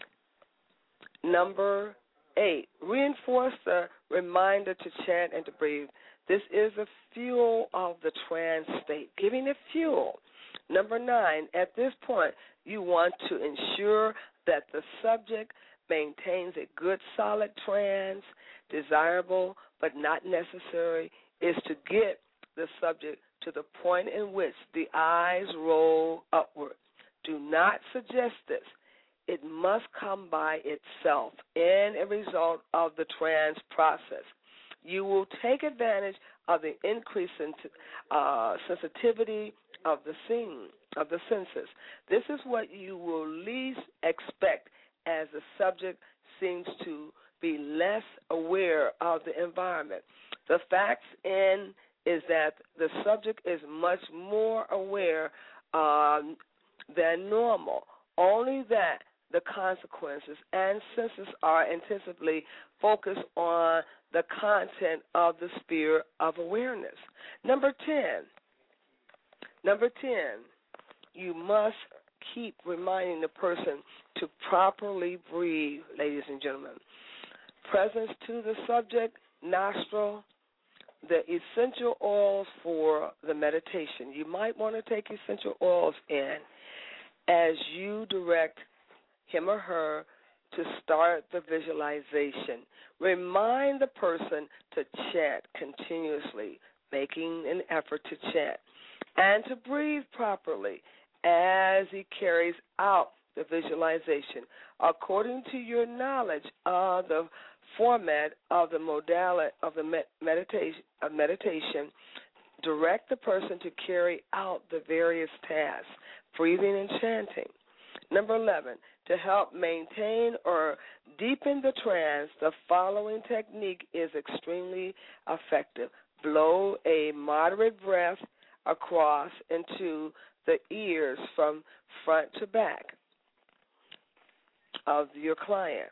Number eight, reinforce the reminder to chant and to breathe. This is the fuel of the trance state, giving it fuel. Number nine, at this point, you want to ensure that the subject maintains a good, solid trance. Desirable but not necessary is to get the subject to the point in which the eyes roll upward. Do not suggest this. It must come by itself in a result of the trance process. You will take advantage of the increase in uh, sensitivity of the scene, of the senses. This is what you will least expect as the subject seems to be less aware of the environment. The facts in is that the subject is much more aware um, than normal, only that the consequences and senses are intensively focused on the content of the sphere of awareness. Number ten, number ten, you must keep reminding the person to properly breathe, ladies and gentlemen. Presence to the subject, nostril, the essential oils for the meditation. You might want to take essential oils in as you direct him or her to start the visualization. Remind the person to chant continuously, making an effort to chant, and to breathe properly as he carries out the visualization. According to your knowledge of the format of the modality of the meditation, of meditation, direct the person to carry out the various tasks, breathing and chanting. Number eleven, to help maintain or deepen the trance, the following technique is extremely effective. Blow a moderate breath across into the ears from front to back of your client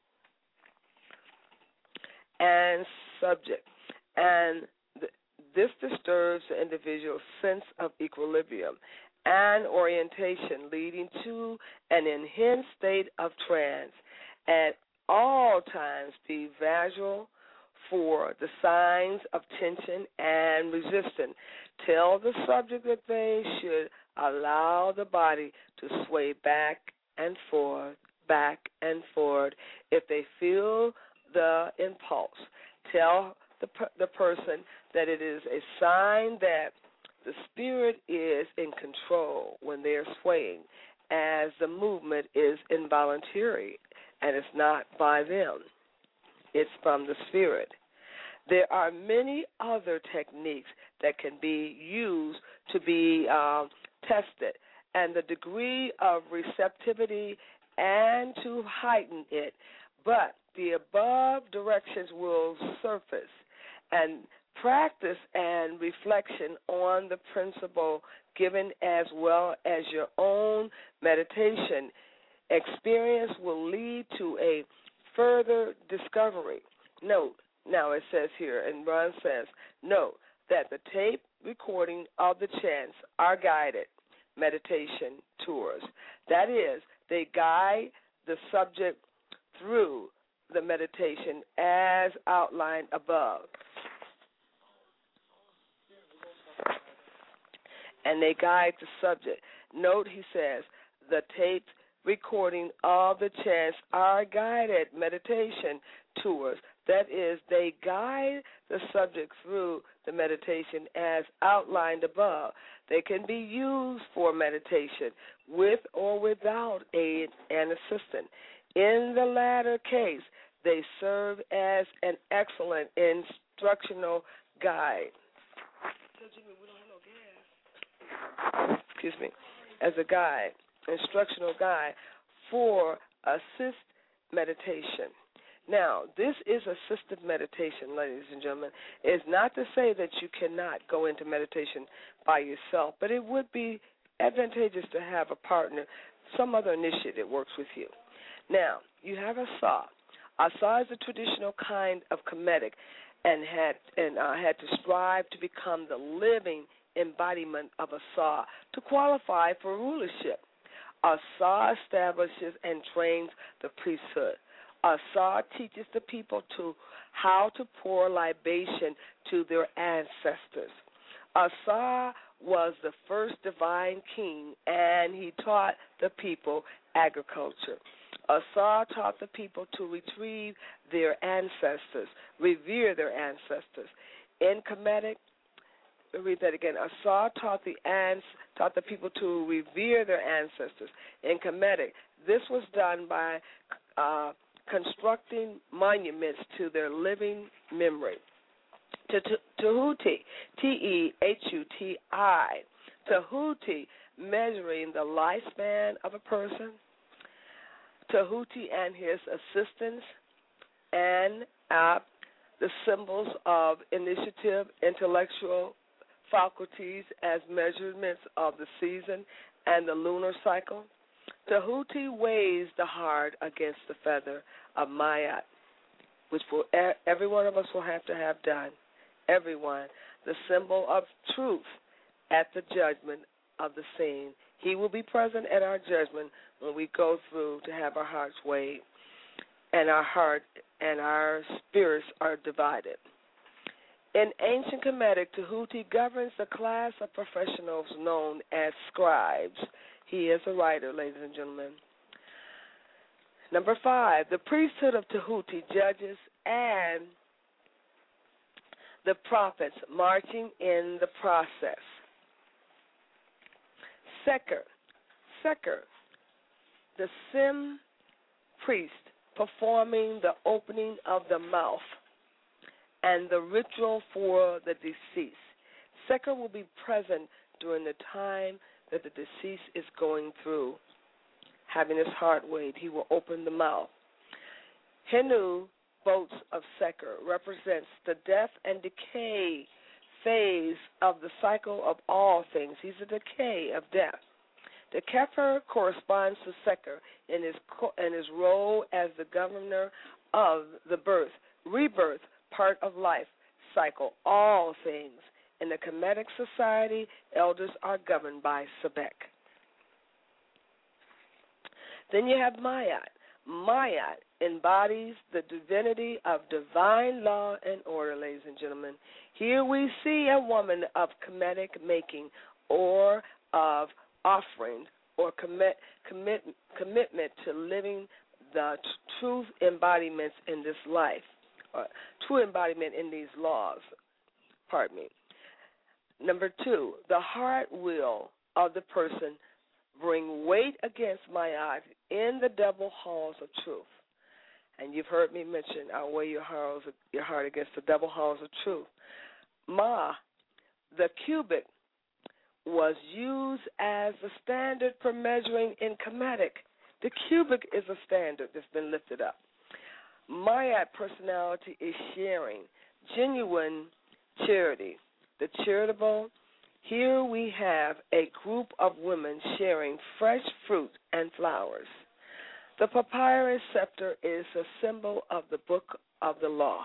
and subject. And th- this disturbs the individual's sense of equilibrium and orientation, leading to an enhanced state of trance. At all times, be visual for the signs of tension and resistance. Tell the subject that they should allow the body to sway back and forth, back and forward. If they feel the impulse, tell the the person that it is a sign that the spirit is in control when they are swaying, as the movement is involuntary and it's not by them. It's from the spirit. There are many other techniques that can be used to be um, tested, and the degree of receptivity and to heighten it. But the above directions will surface, and practice and reflection on the principle given as well as your own meditation experience will lead to a further discovery. Note, now it says here, and Ron says, note that the tape recording of the chants are guided meditation tours. That is, they guide the subject through the meditation as outlined above. And they guide the subject. Note, he says, the tape recording of the chants are guided meditation tours. That is, they guide the subject through the meditation as outlined above. They can be used for meditation with or without aid and assistance. In the latter case, they serve as an excellent instructional guide. Excuse me, as a guide, instructional guide for assist meditation. Now, this is assisted meditation, ladies and gentlemen. It's not to say that you cannot go into meditation by yourself, but it would be advantageous to have a partner, some other initiate that works with you. Now, you have a saw. Asa is a traditional kind of Kemetic and had and uh, had to strive to become the living embodiment of Asa to qualify for rulership. Asa establishes and trains the priesthood. Asa teaches the people to how to pour libation to their ancestors. Asa was the first divine king, and he taught the people agriculture. Asa taught the people to retrieve their ancestors, revere their ancestors. In Kemetic, read that again. Asa taught the ans, taught the people to revere their ancestors. In Kemetic, this was done by uh, constructing monuments to their living memory. Tehuti, T E H U T I, Tehuti, measuring the lifespan of a person. Tehuti and his assistants, and uh, the symbols of initiative, intellectual faculties as measurements of the season and the lunar cycle. Tehuti weighs the heart against the feather of Mayat, which will, every one of us will have to have done. Everyone, the symbol of truth at the judgment of the scene. He will be present at our judgment when we go through to have our hearts weighed and our heart and our spirits are divided. In ancient Kemetic, Tehuti governs the class of professionals known as scribes. He is a writer, ladies and gentlemen. Number five, the priesthood of Tehuti judges and the prophets marching in the process. Seker, Seker, the Sim priest performing the opening of the mouth and the ritual for the deceased. Seker will be present during the time that the deceased is going through, having his heart weighed. He will open the mouth. Henu, boats of Seker, represents the death and decay phase of the cycle of all things. He's a decay of death. The Kefer corresponds to Seker in his in his role as the governor of the birth, rebirth, part of life cycle, all things. In the Kemetic society, elders are governed by Sebek. Then you have Mayat. Mayat embodies the divinity of divine law and order, ladies and gentlemen. Here we see a woman of Kemetic making or of offering or commit, commit, commitment to living the t- truth embodiments in this life, or true embodiment in these laws. Pardon me. Number two, the heart will of the person bring weight against Mayat in the double halls of truth. And you've heard me mention, I'll weigh your heart, your heart against the double halls of truth. Ma, the cubit, was used as the standard for measuring in Kemetic. The cubic is a standard that's been lifted up. Mayat personality is sharing, genuine charity. The charitable, here we have a group of women sharing fresh fruit and flowers. The papyrus scepter is a symbol of the book of the law.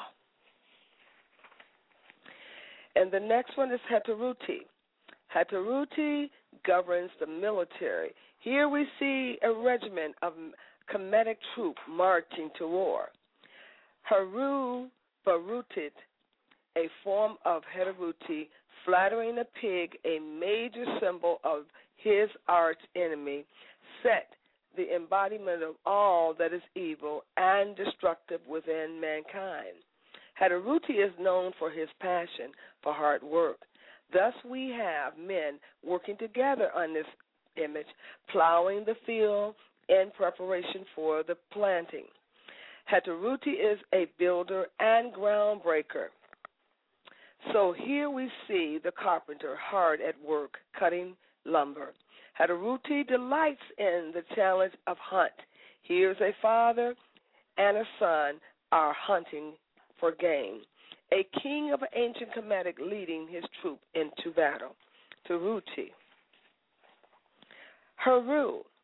And the next one is Heteruti. Heteruti governs the military. Here we see a regiment of Kemetic troops marching to war. Heru Barutit, a form of Heteruti, flattering a pig, a major symbol of his arch enemy, set the embodiment of all that is evil and destructive within mankind. Heteruti is known for his passion for hard work. Thus we have men working together on this image, plowing the field in preparation for the planting. Heteruti is a builder and groundbreaker. So here we see the carpenter hard at work, cutting lumber. Heteruti delights in the challenge of hunt. Here's a father and a son are hunting for game. A king of ancient Kemetic leading his troop into battle. Teruti. Heru.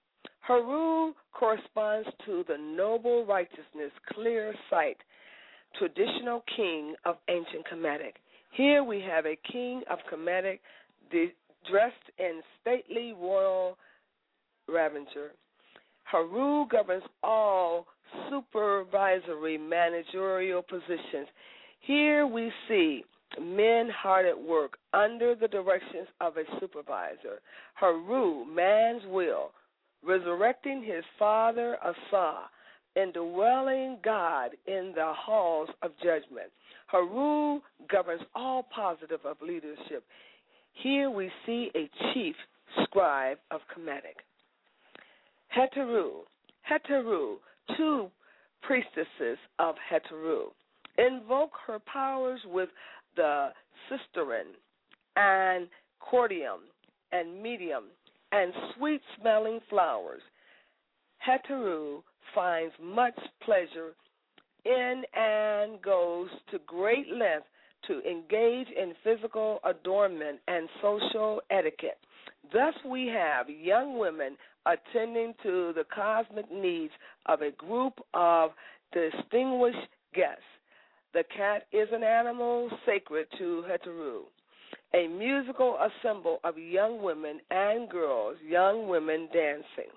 Heru corresponds to the noble righteousness, clear sight, traditional king of ancient Kemetic. Here we have a king of Kemetic de- dressed in stately royal ravenger. Heru governs all supervisory managerial positions. Here we see men hard at work under the directions of a supervisor. Heru, man's will, resurrecting his father Asa, indwelling God in the halls of judgment. Heru governs all positive of leadership. Here we see a chief scribe of Kemetic. Heteru, Heteru, two priestesses of Heteru, invoke her powers with the cisterin and cordium and medium and sweet-smelling flowers. Heteru finds much pleasure in and goes to great length to engage in physical adornment and social etiquette. Thus we have young women attending to the cosmic needs of a group of distinguished guests. The cat is an animal sacred to Heteru, a musical assembly of young women and girls, young women dancing.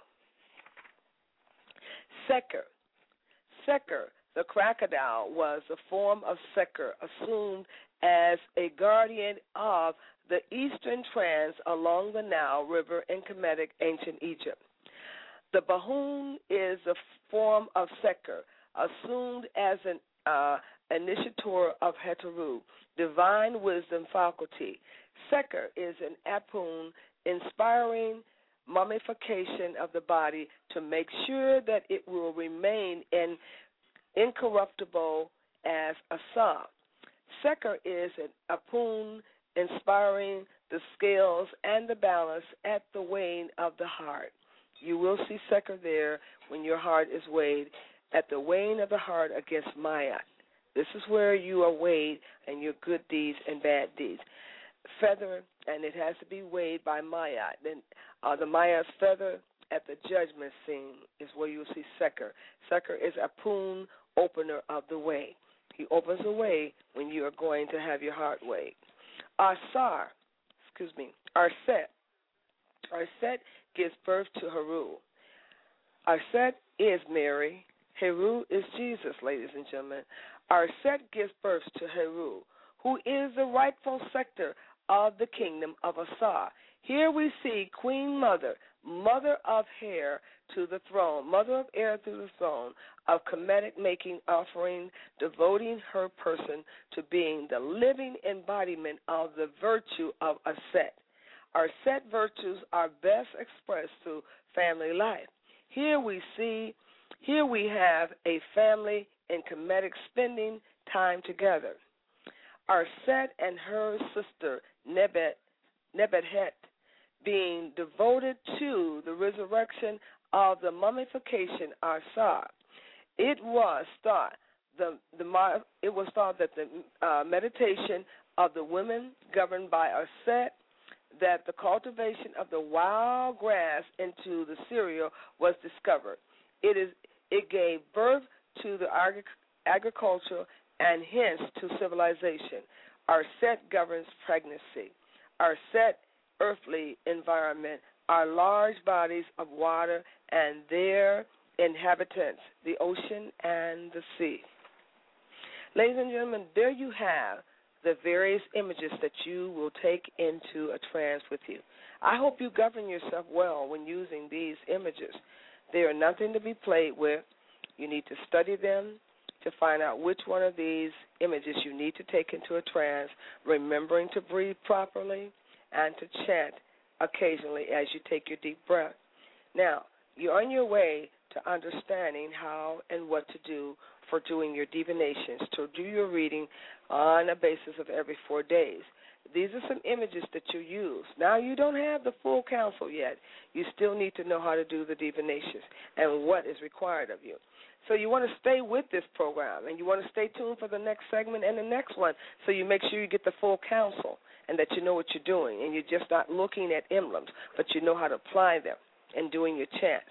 Seker. Seker, the crocodile, was a form of Seker assumed as a guardian of the eastern trans along the Nile River in Kemetic ancient Egypt. The Bahoun is a form of Seker assumed as an uh, initiator of Heteru, divine wisdom faculty. Seker is an Apun inspiring mummification of the body to make sure that it will remain in incorruptible as Asa. Seker is an Apun inspiring the scales and the balance at the weighing of the heart. You will see Seker there when your heart is weighed, at the weighing of the heart against Mayat. This is where you are weighed and your good deeds and bad deeds. Feather, and it has to be weighed by Mayat. Then uh, the Mayat's feather at the judgment scene is where you'll see Seker. Seker is a poon opener of the way. He opens the way when you are going to have your heart weighed. Asar, excuse me, Arset. Arset gives birth to Heru. Arset is Mary. Heru is Jesus, ladies and gentlemen. Arset gives birth to Heru, who is the rightful scepter of the kingdom of Asa. Here we see Queen Mother, mother of heir to the throne, mother of heir to the throne, of Kemetic making offering, devoting her person to being the living embodiment of the virtue of Aset. Arset virtues are best expressed through family life. Here we see, here we have a family in Kemetic spending time together. Arset and her sister Nebet, Nebethet being devoted to the resurrection of the mummification Asa. It was thought the the it was thought that the uh, meditation of the women governed by Arset, that the cultivation of the wild grass into the cereal was discovered. It is it gave birth to the agri- agriculture and hence to civilization. Arset governs pregnancy. Arset earthly environment are large bodies of water and their inhabitants, the ocean and the sea. Ladies and gentlemen, there you have the various images that you will take into a trance with you. I hope you govern yourself well when using these images. They are nothing to be played with. You need to study them to find out which one of these images you need to take into a trance, remembering to breathe properly and to chant occasionally as you take your deep breath. Now, you're on your way to understanding how and what to do for doing your divinations, to do your reading on a basis of every four days. These are some images that you use. Now, you don't have the full counsel yet. You still need to know how to do the divinations and what is required of you. So you want to stay with this program, and you want to stay tuned for the next segment and the next one, so you make sure you get the full counsel and that you know what you're doing, and you're just not looking at emblems, but you know how to apply them and doing your chants.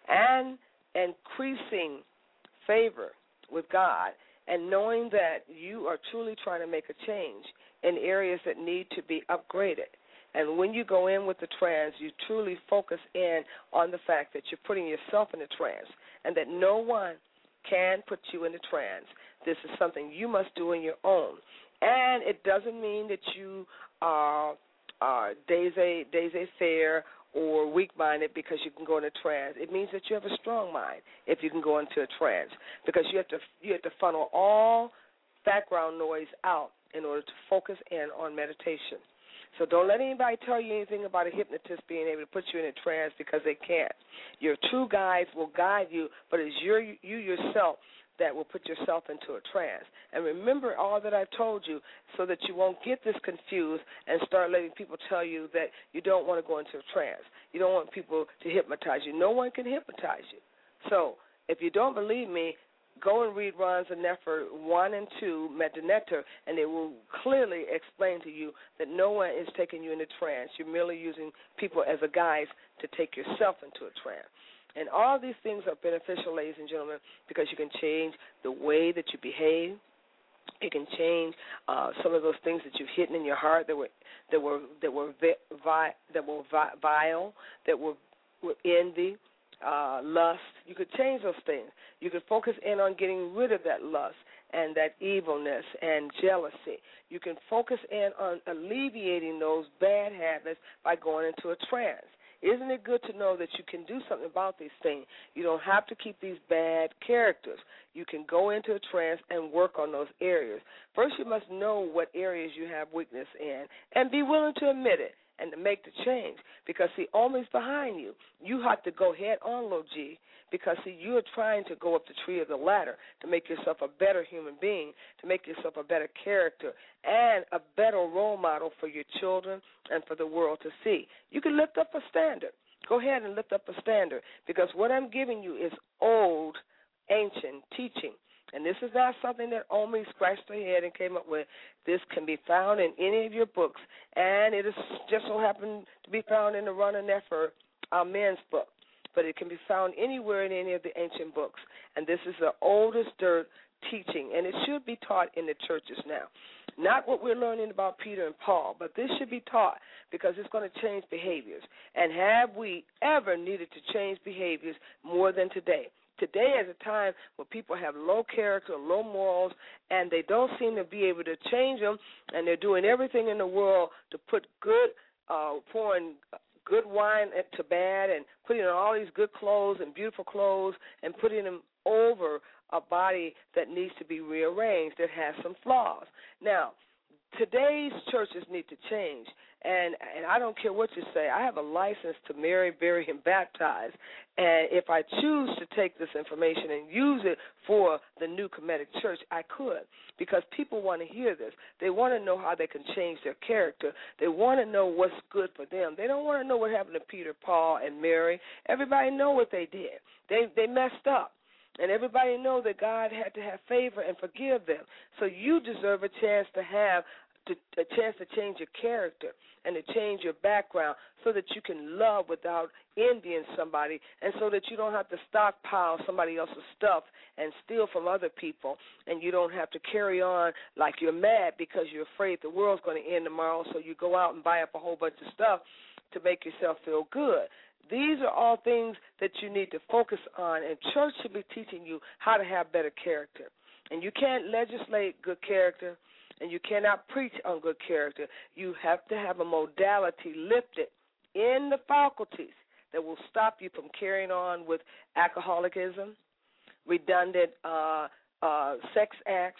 and increasing favor with God, and knowing that you are truly trying to make a change in areas that need to be upgraded. And when you go in with the trance, you truly focus in on the fact that you're putting yourself in a trance and that no one can put you in a trance. This is something you must do on your own. And it doesn't mean that you are, are daisy, daisy fair or weak-minded because you can go in a trance. It means that you have a strong mind if you can go into a trance, because you have to you have to funnel all background noise out in order to focus in on meditation. So don't let anybody tell you anything about a hypnotist being able to put you in a trance, because they can't. Your true guides will guide you, but it's your, you yourself that will put yourself into a trance. And remember all that I've told you so that you won't get this confused and start letting people tell you that you don't want to go into a trance. You don't want people to hypnotize you. No one can hypnotize you. So if you don't believe me, go and read Ron Nefer one and two, Medinectar, and it will clearly explain to you that no one is taking you into trance. You're merely using people as a guide to take yourself into a trance. And all these things are beneficial, ladies and gentlemen, because you can change the way that you behave. You can change uh, some of those things that you've hidden in your heart that were that were that were vi- that were vi- vile, that were, were envy, uh, lust. You could change those things. You could focus in on getting rid of that lust and that evilness and jealousy. You can focus in on alleviating those bad habits by going into a trance. Isn't it good to know that you can do something about these things? You don't have to keep these bad characters. You can go into a trance and work on those areas. First, you must know what areas you have weakness in and be willing to admit it and to make the change, because, see, Omi's behind you. You have to go head on, Lil G, because, see, you are trying to go up the tree of the ladder to make yourself a better human being, to make yourself a better character, and a better role model for your children and for the world to see. You can lift up a standard. Go ahead and lift up a standard, because what I'm giving you is old, ancient teaching. And this is not something that Omi scratched her head and came up with. This can be found in any of your books, and it is just so happened to be found in the Ron Nefer, our men's book. But it can be found anywhere in any of the ancient books. And this is the oldest dirt teaching, and it should be taught in the churches now. Not what we're learning about Peter and Paul, but this should be taught because it's going to change behaviors. And have we ever needed to change behaviors more than today? Today is a time where people have low character, low morals, and they don't seem to be able to change them, and they're doing everything in the world to put good, uh, pouring good wine to bad and putting on all these good clothes and beautiful clothes and putting them over a body that needs to be rearranged, that has some flaws. Now, today's churches need to change, and and I don't care what you say. I have a license to marry, bury, and baptize, and if I choose to take this information and use it for the new Kemetic Church, I could, because people want to hear this. They want to know how they can change their character. They want to know what's good for them. They don't want to know what happened to Peter, Paul, and Mary. Everybody know what they did. They they messed up. And everybody know that God had to have favor and forgive them. So you deserve a chance to have to, a chance to change your character and to change your background so that you can love without envying somebody, and so that you don't have to stockpile somebody else's stuff and steal from other people, and you don't have to carry on like you're mad because you're afraid the world's going to end tomorrow, so you go out and buy up a whole bunch of stuff to make yourself feel good. These are all things that you need to focus on, and church should be teaching you how to have better character. And you can't legislate good character, and you cannot preach on good character. You have to have a modality lifted in the faculties that will stop you from carrying on with alcoholism, redundant uh, uh, sex acts,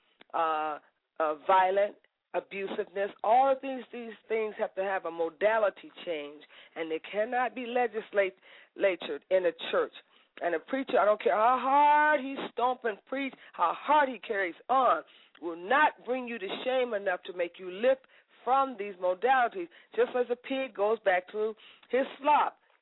uh, uh, violent abusiveness. All of these these things have to have a modality change, and they cannot be legislated in a church. And a preacher, I don't care how hard he stomp and preach, how hard he carries on, will not bring you to shame enough to make you lift from these modalities, just as a pig goes back to his slop.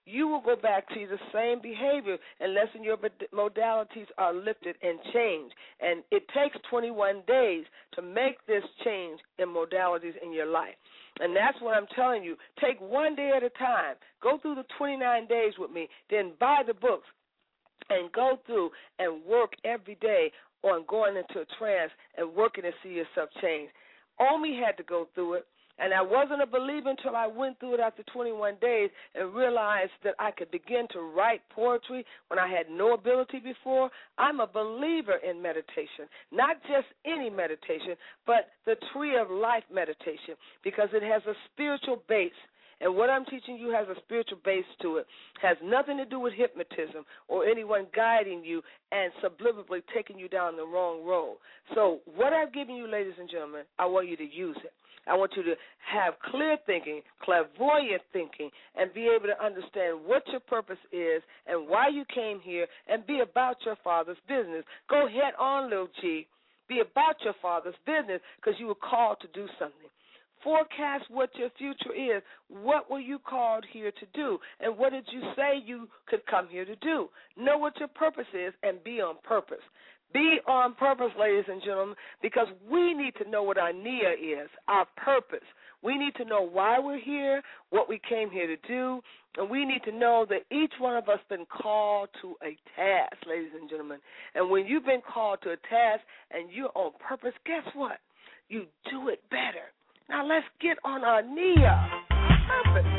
you will go back to the same behavior unless your modalities are lifted and changed. And it takes twenty-one days to make this change in modalities in your life. And that's what I'm telling you. Take one day at a time. Go through the twenty-nine days with me. Then buy the books and go through and work every day on going into a trance and working to see yourself change. Omi had to go through it. And I wasn't a believer until I went through it after twenty-one days and realized that I could begin to write poetry when I had no ability before. I'm a believer in meditation, not just any meditation, but the Tree of Life meditation, because it has a spiritual base. And what I'm teaching you has a spiritual base to it. It has nothing to do with hypnotism or anyone guiding you and subliminally taking you down the wrong road. So what I've given you, ladies and gentlemen, I want you to use it. I want you to have clear thinking, clairvoyant thinking, and be able to understand what your purpose is and why you came here and be about your Father's business. Go head on, little G. Be about your Father's business because you were called to do something. Forecast what your future is. What were you called here to do? And what did you say you could come here to do? Know what your purpose is and be on purpose. Be on purpose, ladies and gentlemen, because we need to know what our Nia is, our purpose. We need to know why we're here, what we came here to do, and we need to know that each one of us been called to a task, ladies and gentlemen. And when you've been called to a task and you're on purpose, guess what? You do it better. Now let's get on our Nia, our purpose.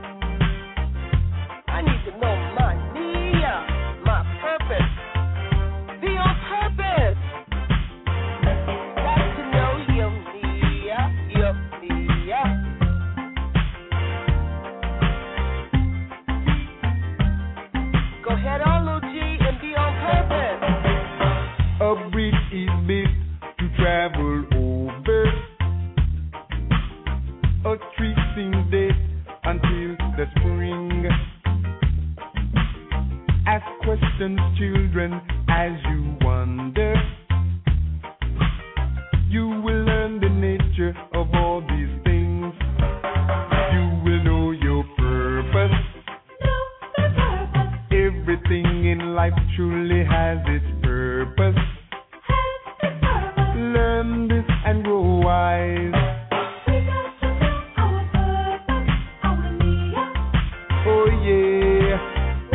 I need to know my Nia, my purpose. Be on purpose. Got to know your Nia, your Nia. Go head on, little G, and be on purpose. A bridge is built to travel over. A tree sings dead until the spring. Ask questions, children, as you wonder. You will learn the nature of all these things. You will know your purpose. Everything in life truly has its purpose. Learn this and grow wise. Oh yeah.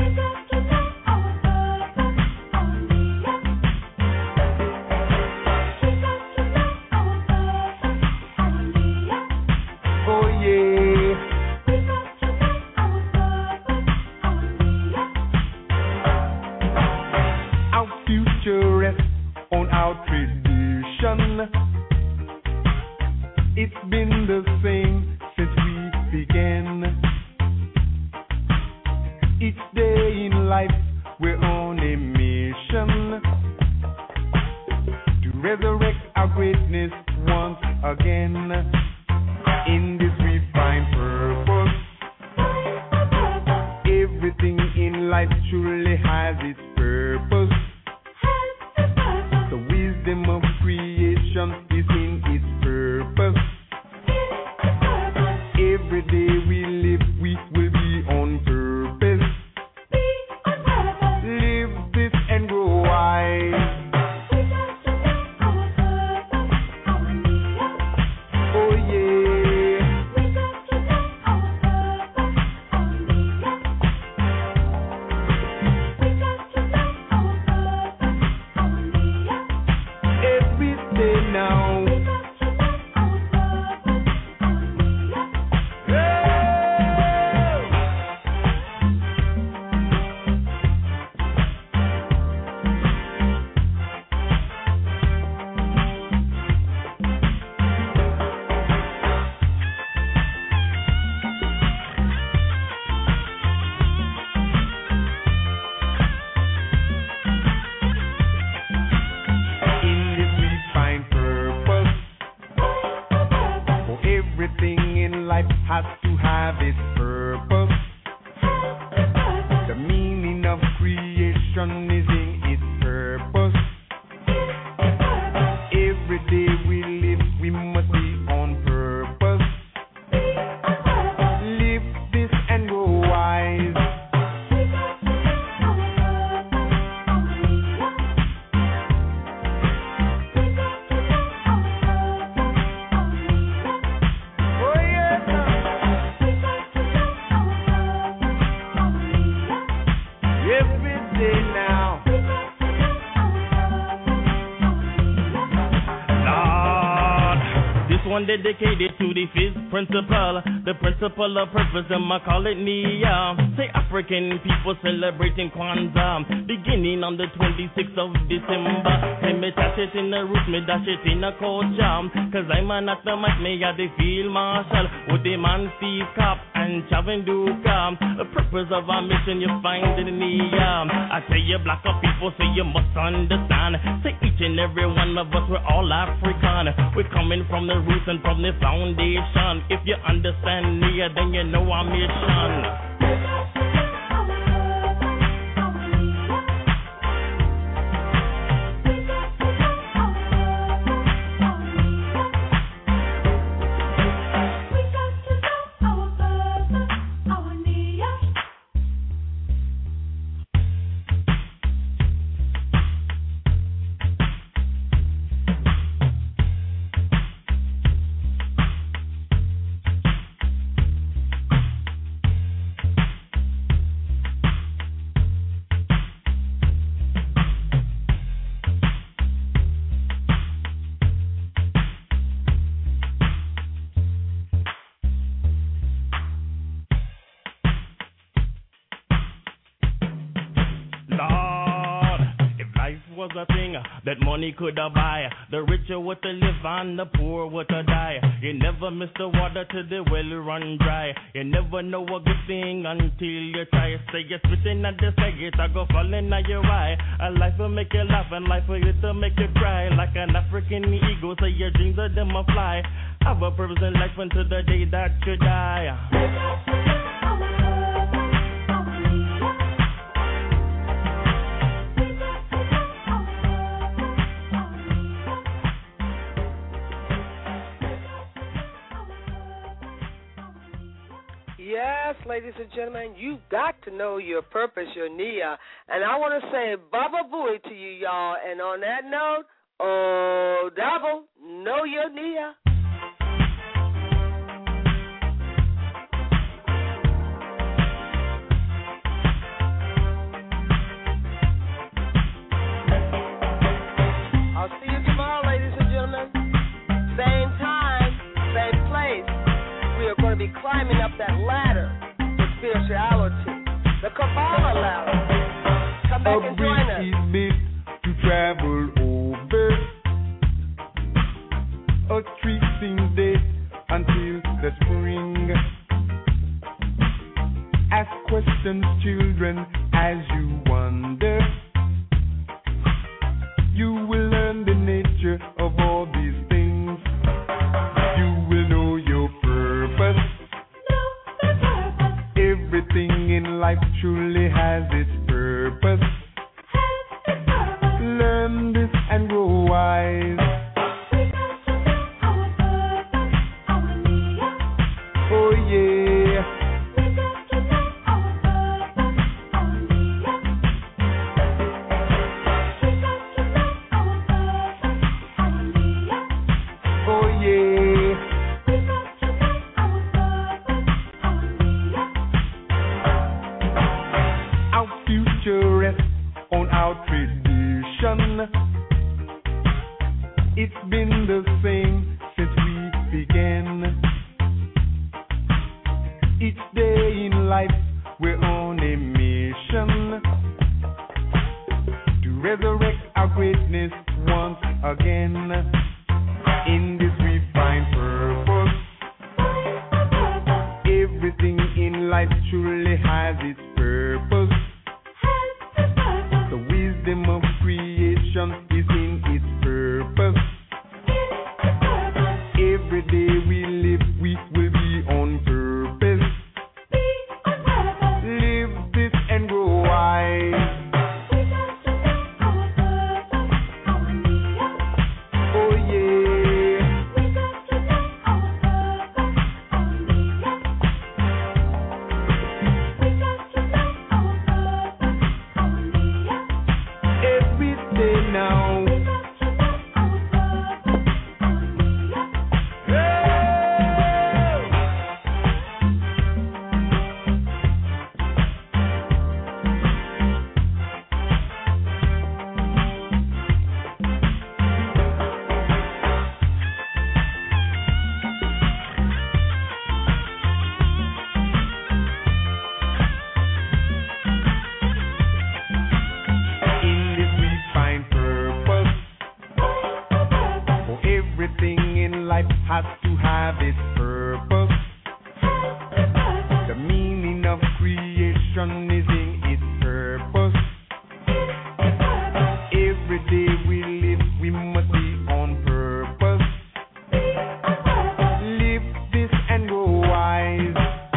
Oh yeah. Our future rests on our tradition. It's been the same since we began. Each day in life, we're on a mission to resurrect our greatness once again. In this we find purpose. Everything in life truly has its purpose. The wisdom of creation is in its purpose. Every day we live, we will be on purpose. Live this and grow wise. Oh yeah. Every day now. Everything in life has to have its purpose. The meaning of creation is in its purpose. Every day we live, we must be on purpose. Live this and grow wise. one dedicated to the fifth principle, the principle of purpose, and I call it Nia. Say African people celebrating Kwanzaa, beginning on the twenty-sixth of December. Say me touch it in the roots, me dash it in the culture, cause I'm an at the mic, me got the field marshal, with the man Steve Cobb and Chavin Duka. The purpose of our mission you find in Nia. I tell you black people, say you must understand, say each and every one of us, we're all African. We're coming from the roots and from the foundation. If you understand me, then you know our mission. That money could have buy, the richer would to live and the poor would to die. You never miss the water till the well run dry. You never know a good thing until you try. Say you're spitting at the sky, it I go falling at your eye. A life will make you laugh and life will to make you cry. Like an African eagle, say your dreams of them a fly. Have a purpose in life until the day that you die. Yes, ladies and gentlemen, you've got to know your purpose, your Nia. And I want to say Baba Booey to you, y'all. And on that note, oh, double, know your Nia. I'll see you tomorrow, ladies and gentlemen. Same time, same place. We are going to be climbing up that ladder to spirituality, the Kabbalah ladder. Come back and join us. A bridge is built to travel over. A tree sings dead until the spring. Ask questions, children, as you wonder. You will learn the nature of all these things. You will know your purpose. Everything in life truly has its purpose. Learn this and grow wise. Oh yeah. Oh yeah. Our future rests on our tradition. It's been the same since we began. Each day in life we're on a mission to resurrect our greatness once again. In this we find purpose. Everything in life truly has its purpose. The wisdom of creation is in its purpose. Every day we live, we will be on purpose. Live this and grow wise. Oh yeah. Every day now has to have its purpose. The meaning of creation is in its purpose. Every day we live, we must be on purpose. Live this and go wise.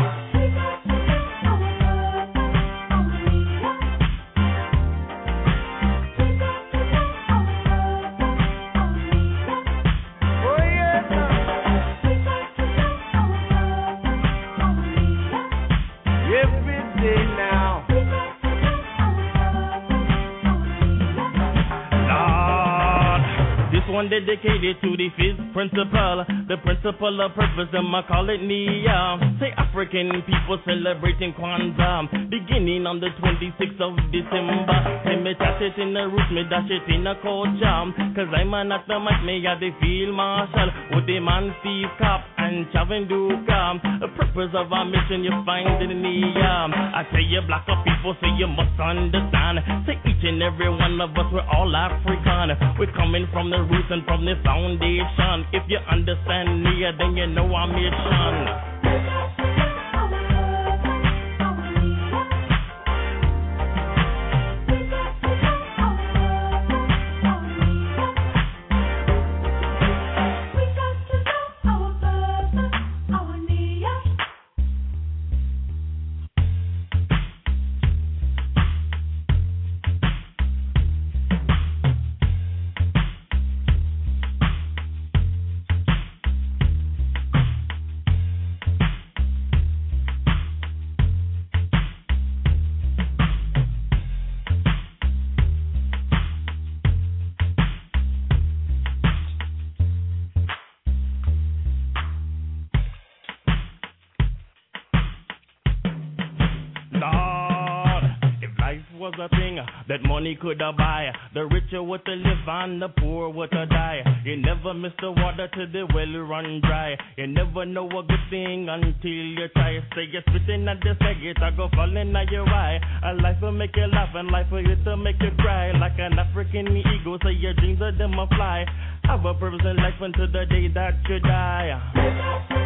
One dedicated to the fifth principle, the principle of purpose, and I call it Nia. Say African people celebrating Kwanzaa, beginning on the twenty-sixth of December. Say me chat it in the roots, me dash it in the culture, cause I'm an at the mic, me got the field marshal, with the man Steve Cobb and Chavin Duka. The purpose of our mission you find in Nia. I tell you black up people, say you must understand. Say each and every one of us, we're all African. We're coming from the roots and from the foundation. If you understand me, then you know our mission. That money could have buy, the richer would to live and the poor would to die. You never miss the water till the well run dry. You never know a good thing until you try. Say you're spitting at the segget, I go falling at your eye. A life will make you laugh and life will to make you cry. Like an African eagle, say your dreams of them a fly. Have a purpose in life until the day that you die.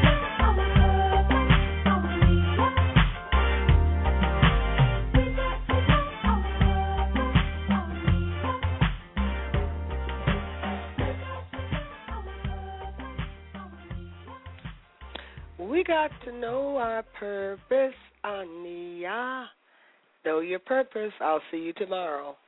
We got to know our purpose, Ania. Know your purpose. I'll see you tomorrow.